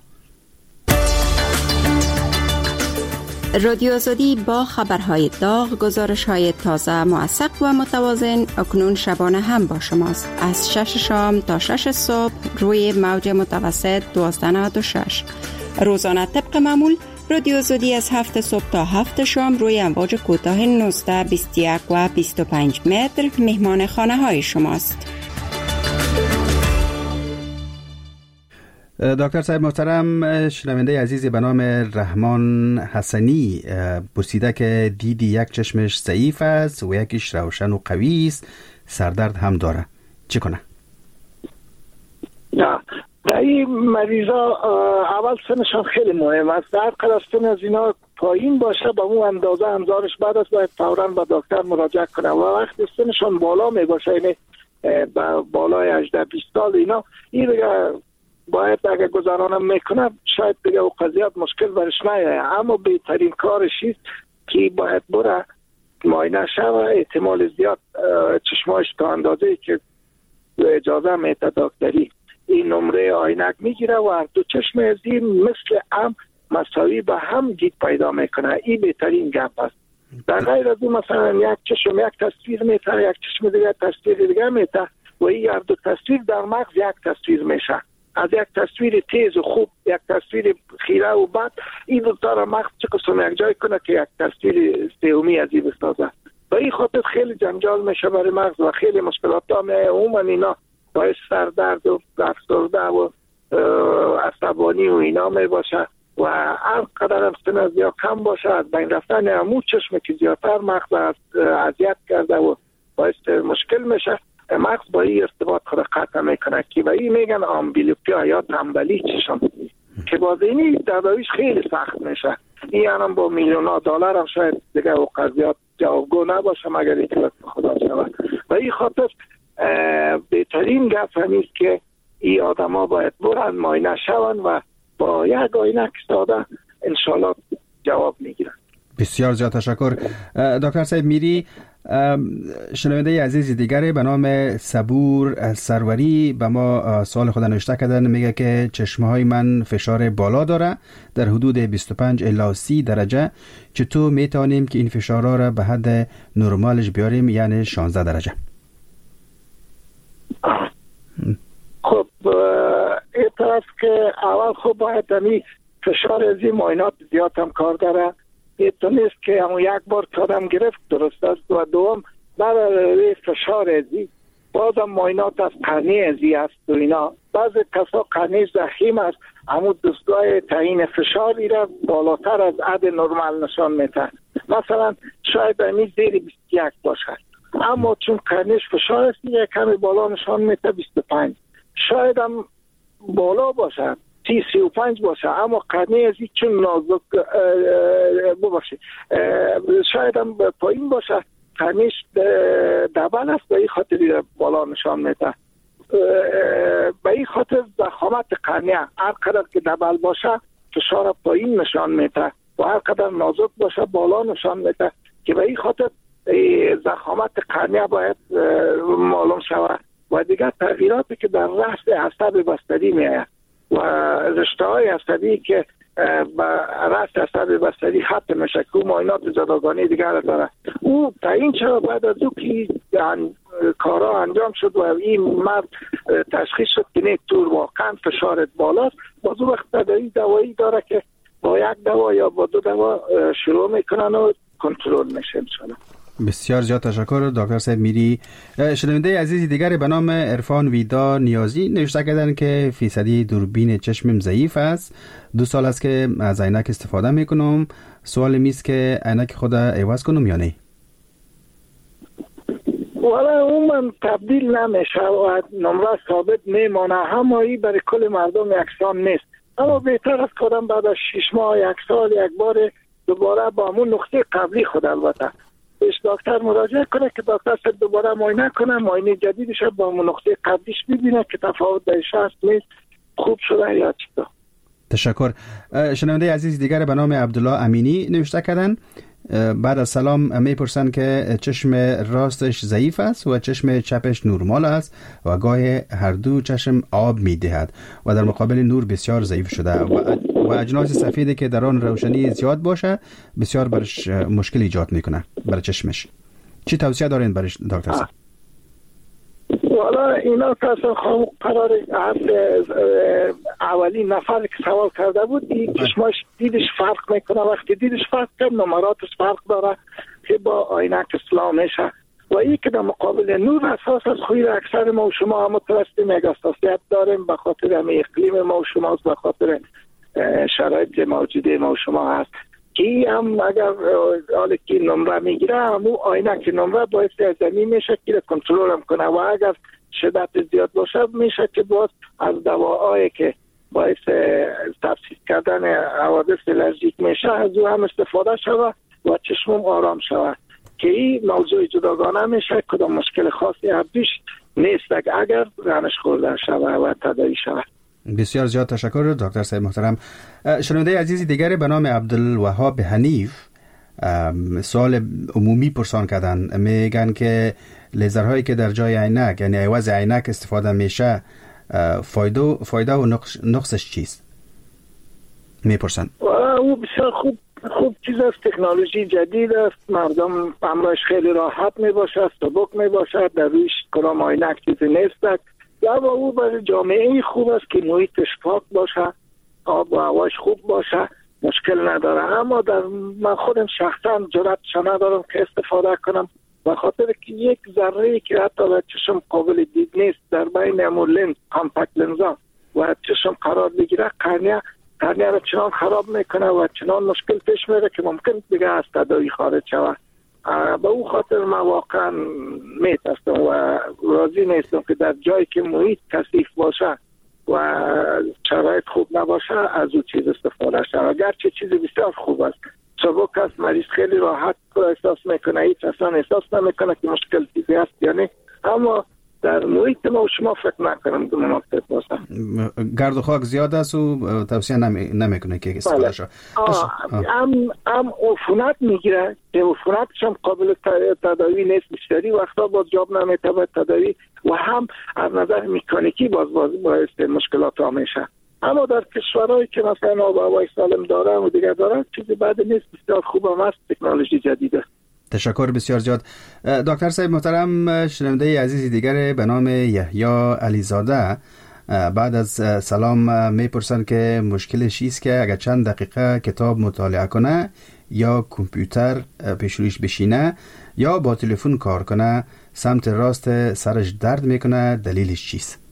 Speaker 2: رادیو آزادی با خبرهای داغ، گزارش‌های تازه، موثق و متوازن اکنون شبانه هم با شماست. از 6 شام تا 6 صبح روی موج متوسط 1296. روزانه طبق معمول رادیو آزادی از 7 صبح تا 7 شام روی امواج کوتاه 19، 21 و 25 متر مهمان خانه‌های شماست.
Speaker 3: دکتر صاحب محترم، شنونده عزیزی به نام رحمان حسنی پرسیده که دیدی یک چشمش ضعیف است و یکیش روشن و قوی است، سردرد هم داره، چی کنه؟
Speaker 10: نه، در این مریضا اول سنشان خیلی مهم است. در قدر سن از اینا پایین باشه به اون اندازه انظارش بعد است باید فوراً به دکتر مراجعه کنه و وقتی سنشان بالا می باشه، یعنی بالای 18-20 سال اینا، این دیگه باید اگر گذرانم میکنه شاید دیگه او قضیات مشکل برش نیاید. اما بهترین کارش است که باید بره معاینه شه و احتمال زیاد چشمایش تا اندازه‌ای که اجازه میده دکتری این نمره عینک میگیره و دو چشم از این مثل هم مساوی به هم دید پیدا میکنه. این بهترین گپ است. در غیر از این مثلا یک چشم یک تصویر میده، یک چشم دیگه تصویر دیگه میده و این هر دو تصویر در مغز یک تصویر میشه. از یک تصویر تیز و خوب یک تصویر خیره و بد، این دو تا را مغز چه قسم یک جای کنه که یک تصویر سومی از این بسازه. و این خاطر خیلی جنجال میشه برای مغز و خیلی مشکلات داره. عموما اینا باعث سردرد و افسرده و عصبانی و اینا می باشه و هر قدر هم سن از یا کم باشه از بین رفتن همون چشم که زیادتر مغز اذیت کرده و باعث مشکل میشه. مغز با این ارتباط خود قطع میکنه که با این میگن آمبلیوپیا یا تنبلی چشم که باز اینی درداویش خیلی سخت میشه. این هم با میلیون دلار هم شاید دیگه و قضیات جوابگو نباشه مگر اطلاعات خدا شود. و این خاطر بهترین گپ همیست که این آدم ها باید برن معاینه شون و با یک عینک ساده انشالله جواب میگیرن.
Speaker 3: بسیار زیاد تشکر دکتر صاحب. میری شنونده عزیز دیگری به نام صبور سروری به ما سوال خود نوشته کردن. میگه که چشمه های من فشار بالا داره در حدود 25 الی 30 درجه. چطور میتونیم که این فشارها را به حد نرمالش بیاریم، یعنی 16 درجه؟
Speaker 10: خب این طرف که اول خب باید همی فشار از این معاینات زیاد هم کار داره. تو نیست که همون یک بار کادم گرفت درست است و دوم برای فشار ازی بازم معاینات از قرنی ازی است و اینا. بعض کسا قرنی زخیم است، همون دستگاه تعیین فشار ایره بالاتر از عد نرمال نشان میده. مثلا شاید همی زیر 21 باشد اما چون قرنیش فشار است یه کمی بالا نشان میده 25. شاید هم بالا باشد 30-35 باشه اما قرنی ازی چون نازک باشه شاید هم پایین باشه قرنیش دبل است به این خاطر بالا نشان میده. به این خاطر ضخامت قرنیه هر قدر که دبل باشه فشار پایین نشان میده و هر قدر نازک باشه بالا نشان میده که به این خاطر ضخامت قرنیه باید معلوم شود. و دیگر تغییراتی که در رأس عصب بستری میآید و رشته های عصبی که با رأس عصب بستری خط میشه که معاینات جداگانه دیگر داره او تعیین شد. بعد از او که کارا انجام شد و این مرد تشخیص شد که نه طور واقعا فشارت بالاست، باز وقت تداوی دوایی داره که با یک دوا یا با دو دوا شروع میکنن و کنترل میشه انشاءالله.
Speaker 3: بسیار زیاد تشکر دکتر صاحب میری. شنونده عزیزی دیگر به نام عرفان ویدا نیازی نوشته کردن که فیصدی دوربین چشمم ضعیف است. 2 سال است که از عینک استفاده میکنم. سوال میست که عینک خود عوض کنم یا نه؟
Speaker 10: والا عموما تبدیل نمیشه و نمره ثابت میمانه. همایی برای کل مردم یکسان نیست، اما بهتر است کدام بعد از 6 ماه 1 سال یک بار دوباره با همون نقطه قبلی خود البته پیش دکتر مراجعه کنه که دکتر صاحب دوباره معاینه کنه، معاینه جدیدش با همون نقطه قبلیش ببینه که تفاوت درش هست نیست، خوب شده یا چطور.
Speaker 3: تشکر. شنونده عزیز دیگر به نام عبدالله امینی نوشته کردن بعد از سلام میپرسن که چشم راستش ضعیف است و چشم چپش نورمال است و گاهی هر دو چشم آب میدهد و در مقابل نور بسیار ضعیف شده و اجناس سفیدی که در آن روشنی زیاد باشه بسیار برش مشکل ایجاد میکنه برای چشمش. چی توصیه دارین برای دکتر صاحب؟
Speaker 10: والا اینا اصلا قرار اولین نفر که سوال کرده بود این چشماش دیدش فرق میکنه، وقتی دیدش فرق کنه نمراتش فرق داره که با عینک اصلاح میشه و این که در مقابل نور اساس از خوی اکثر ما و شما هم متوسطیم یک حساسیت داریم به خاطر هم اقلیم ما و شما به خاطر شرایط موجوده ما و شما هست که هم اگر حالی که نمره میگیره همون عینک نمره باعث زمین میشه که کنترل هم کنه و اگر شدت زیاد باشه میشه که باز از دواهایی که باعث تفسیر کردن حوادث الرژیک میشه از او هم استفاده شود و چشمم آرام شود که این موضوع جداگانه میشه، کدام مشکل خاصی عبدیش نیست اگر رنش خورده شود و تداوی شود.
Speaker 3: بسیار زیاد تشکر دکتر صاحب محترم. شنونده عزیزی دیگری به نام عبدالوهاب حنیف سوال عمومی پرسان کردن، میگن که لیزرهایی که در جای عینک یعنی عوض عینک استفاده میشه فایده و نقصش چیست؟ میپرسن.
Speaker 10: او بسیار خوب چیز است، تکنولوژی جدید است، مردم امرش خیلی راحت میباشه، سبک میباشه، در رویش کدام عینک چیزی نیست یا او برای جامعه خوب است که محیطش پاک باشه، آب و هواش خوب باشه، مشکل نداره. اما در من خودم شخصا جرأتش ندارم که استفاده کنم به خاطر که یک ذره که حتی به چشم قابل دید نیست در بین امون لنز کامپکت لنزا و چشم قرار بگیره قرنیه را چنان خراب میکنه و چنان مشکل پیش میره که ممکن دیگه از تداوی خارج شود. به او خاطر من واقعا میترسم و راضی نیستم که در جایی که محیط کثیف باشه و شرایط خوب نباشه از او چیز استفاده شود. اگرچه چیز بسیار خوب است، سبک است، مریض خیلی راحت احساس میکنه، هیچ اصلا احساس نمیکنه که مشکل چیزی هست یا نه، اما در محیط ما و شما فکر نکنم که مناسب باشه.
Speaker 3: گرد و خاک زیاد است و توصیه نمیکنه که استفاده شد.
Speaker 10: هم عفونت میگیره که عفونتش هم قابل تداوی نیست، بسیاری وقتا باز جاب نمیتونه تداوی و هم از نظر مکانیکی باز باعث مشکلات ها میشه. اما در کشورهایی که مثلا آب و هوای سالم داره و دیگر داره چیزی بعد نیست، بسیار خوب هم است، تکنولوژی جدیده.
Speaker 3: تشکر بسیار زیاد دکتر صاحب محترم. شنونده عزیزی دیگر به نام یحیی علیزاده بعد از سلام میپرسن که مشکلش چیست که اگر چند دقیقه کتاب مطالعه کنه یا کامپیوتر پیش رویش بشینه یا با تلفن کار کنه سمت راست سرش درد میکنه، دلیلش چیست؟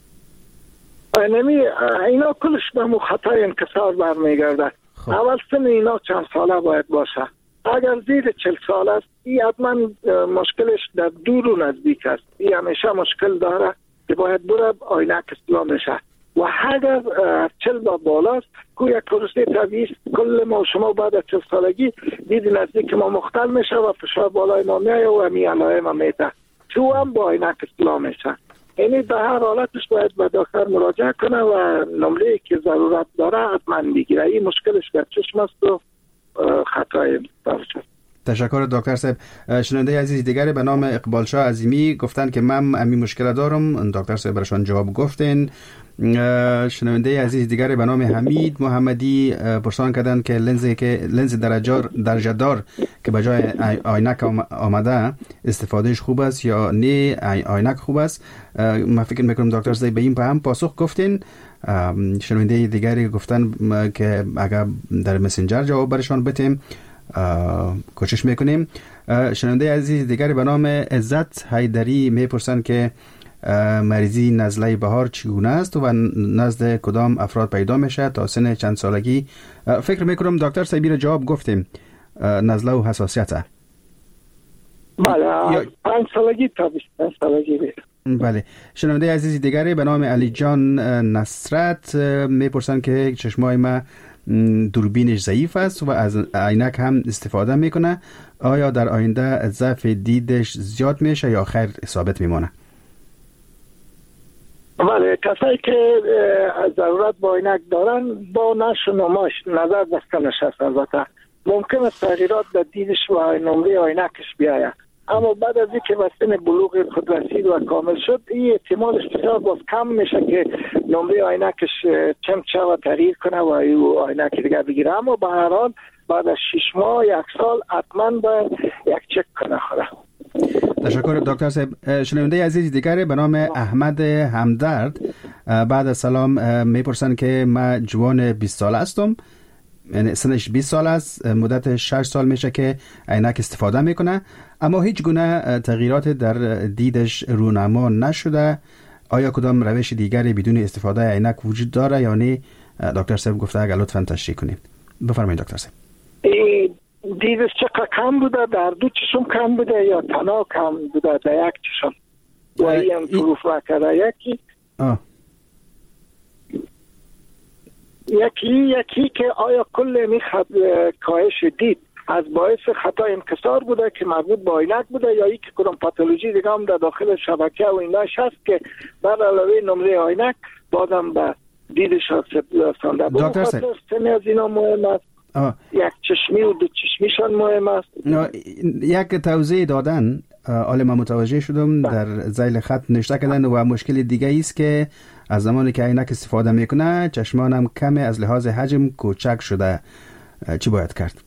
Speaker 10: اینا کلش به خطای انکسار برمیگرده. اول سن اینا چند ساله باید باشه. اگر زیر 40 سال است این حتما مشکلش در دور و نزدیک است، این همیشه مشکل داره که باید بره عینک اصلاح میشه و اگر 40 با بالاست که یک پروسه طبیعی است. کل ما و شما بعد از 40 سالگی دید نزدیک ما مختل میشه و فشار بالای ما میایه و همی علائم ما میده تو هم با عینک اصلاح میشه. یعنی در هر حالتش باید به دکتر مراجعه کنه و نمره‌ای که ضرورت داره حتما بگیره. این مشکلش در چشم است و خطای برشد.
Speaker 3: تشکر دکتر صاحب. شنونده عزیز دیگری به نام اقبال شاه عظیمی گفتن که من همین مشکل دارم، دکتر صاحب برشان جواب گفتین. شنونده عزیز دیگری به نام حمید محمدی پرسان کردن که لنز درجه دار که به جای عینک آمده استفادهش خوب است یا نه عینک خوب است. من فکر میکنم دکتر صاحب به این هم پاسخ گفتین. شنونده دیگری گفتن که اگر در مسنجر جواب برشان بتیم کوشش میکنیم. شنونده عزیز دیگری به نام عزت حیدری میپرسند که مریضی نزله بهار چگونه است و نزد کدام افراد پیدا میشه تا سن چند سالگی؟ فکر میکنم دکتر سیبیر جواب گفتیم نزله و حساسیت.
Speaker 10: بله 5 سالگی تا 25 سالگی بیره.
Speaker 3: بله. شنونده عزیزی دیگری به نام علی جان نصرت میپرسند که چشمای ما دوربینش ضعیف است و از عینک هم استفاده میکنه، آیا در آینده ضعف دیدش زیاد میشه یا خیر ثابت میمونه؟
Speaker 10: بله، کسایی که ضرورت با عینک دارن با نشر و نماش نظر بسته نشست، البته ممکن است تغییرات در دیدش و نمره عینکش بیاید، اما بعد از اینکه به سن بلوغ خود رسید و کامل شد این احتمالش بسیار باز کم میشه که نمره عینکش چند شود تغییر کنه و او عینک دیگر بگیره، اما به هر حال بعد از 6 ماه 1 سال حتما باید یک چک کنه خوره.
Speaker 3: تشکر دکتر صاحب. شنونده عزیز دیگری به نام احمد همدرد بعد از سلام میپرسند که من جوان 20 سال هستم، یعنی سنش 20 سال است، مدت 6 سال میشه که عینک استفاده میکنه اما هیچ گونه تغییرات در دیدش رونما نشده، آیا کدام روش دیگری بدون استفاده عینک وجود داره یا نه؟ دکتر صاحب گفته اگر لطفاً تشریح کنید. بفرمایید دکتر صاحب.
Speaker 10: دیدش چقدر کم بوده؟ در دو چشم کم بوده یا تنها کم بوده در یک چشم؟ و این پروف کرده یکی که آیا کل می کاهش دید از باعث خطا انکسار بوده که مربوط با عینک بوده یا یک کدام پاتولوژی دیگه هم در داخل شبکه و ایناش هست که بر علاوه نمره عینک بازم به دیدش رسانده.
Speaker 3: دکتر صاحب
Speaker 10: سن از اینا مهم است، یک چشمی و دو چشمیشان مهم است.
Speaker 3: یک توضیح دادن حالا من متوجه شدم در ذیل خط نشته کردن و مشکل دیگه است که از زمانی که عینک استفاده میکنه چشمانم کم از لحاظ حجم کوچک شده، چی باید کرد؟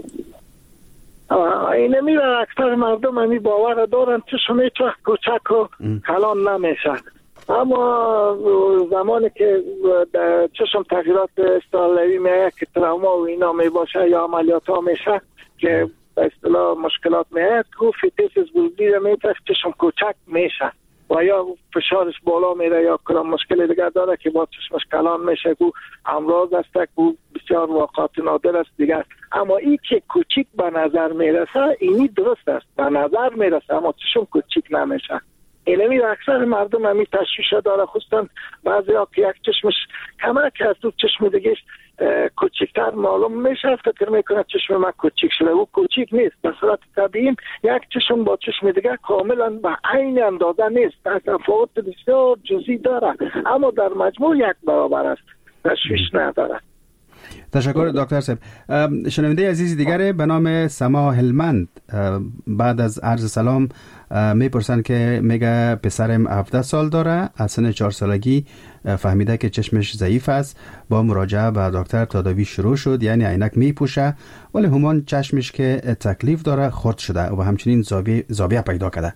Speaker 10: اینه میره اکثر مردم همی باور دارن چشم هیچ وقت کوچک و کلان نمیشه، اما زمانی که چشم تغییرات استعلاوی میایه که تراما و اینا میباشه یا عملیات ها میشه که به اصطلاح مشکلات میاد که فیتیسیس بلدی میتره چشم کوچک میشه و یا فشارش بالا میره یا کدام مشکل دیگر داره که با چشمش کلان میشه که امراض است که بسیار واقعات نادر است دیگر. اما این که کوچیک به نظر میرسه اینی درست است، به نظر میرسه اما چشم کوچیک نمیشه. اینمی اکثر مردم همی تشویش داره، خصوصا بعضی ها که یک چشمش کمه که از دو چشم دیگهش کوچکتر معلوم میشه فکر میکنه چشم من کوچیک شده، او کوچیک نیست. به صورت طبیعی یک چشم با چشم دیگه کاملا به عین اندازه نیست، تفاوت بسیار جزئی داره اما در مجموع یک برابر است، تشویش نداره.
Speaker 3: تشکر دکتر صاحب. شنونده عزیز دیگری به نام سما هلمند بعد از عرض سلام میپرسن که میگه پسرم 17 سال داره، از سن 4 سالگی فهمیده که چشمش ضعیف است، با مراجعه به دکتر تداوی شروع شد، یعنی عینک میپوشه ولی همان چشمش که تکلیف داره خرد شده و همچنین زاویه پیدا کرده.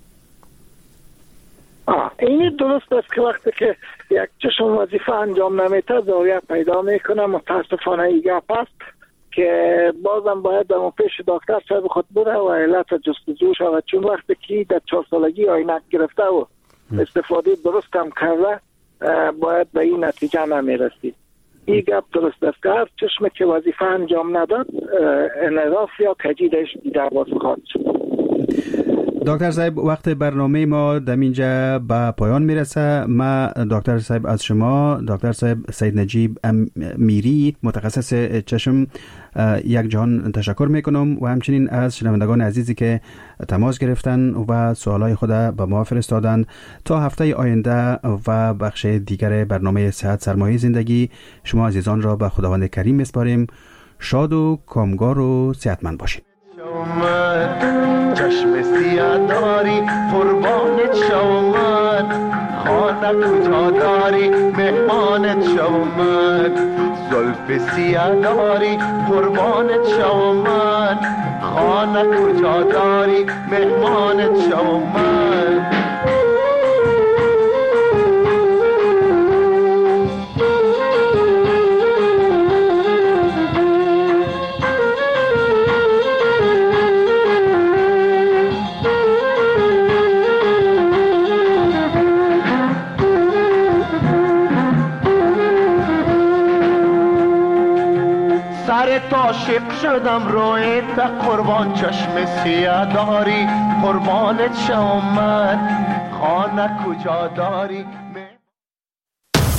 Speaker 10: اینی درست است که وقتی که یک چشم وظیفه انجام نمیده زاویه پیدا میکنه. متاسفانه این گپ است که بازم باید در پیش دکتر صاحب خود بره و علت جستجو شود، چون وقتی که در 4 سالگی عینک گرفته و استفاده درست هم کرده باید به این نتیجه نمیرسید. این گپ درست است که هر چشم که وظیفه انجام نداد انحراف یا کجیدش دیگر باز خواهد شد.
Speaker 3: دکتر صاحب وقت برنامه ما در اینجا به پایان میرسه. ما دکتر صاحب از شما دکتر صاحب سید نجیب میری متخصص چشم یک جهان تشکر میکنم و همچنین از شنوندگان عزیزی که تماس گرفتن و سوالای خود به ما فرستادند. تا هفته آینده و بخش دیگر برنامه صحت سرمایه زندگی شما عزیزان را به خداوند کریم میسپاریم. شاد و کامگار و صحتمند باشید.
Speaker 11: چشم سیاه داری قربانت شومد، خانه کجا داری مهمانت شومد، زلف سیاه داری قربانت شومد، خانه کجا داری مهمانت شومد. سر تا شب شدم رویت قربان چشم سیاه داری قربانت شوم من خانه کجا داری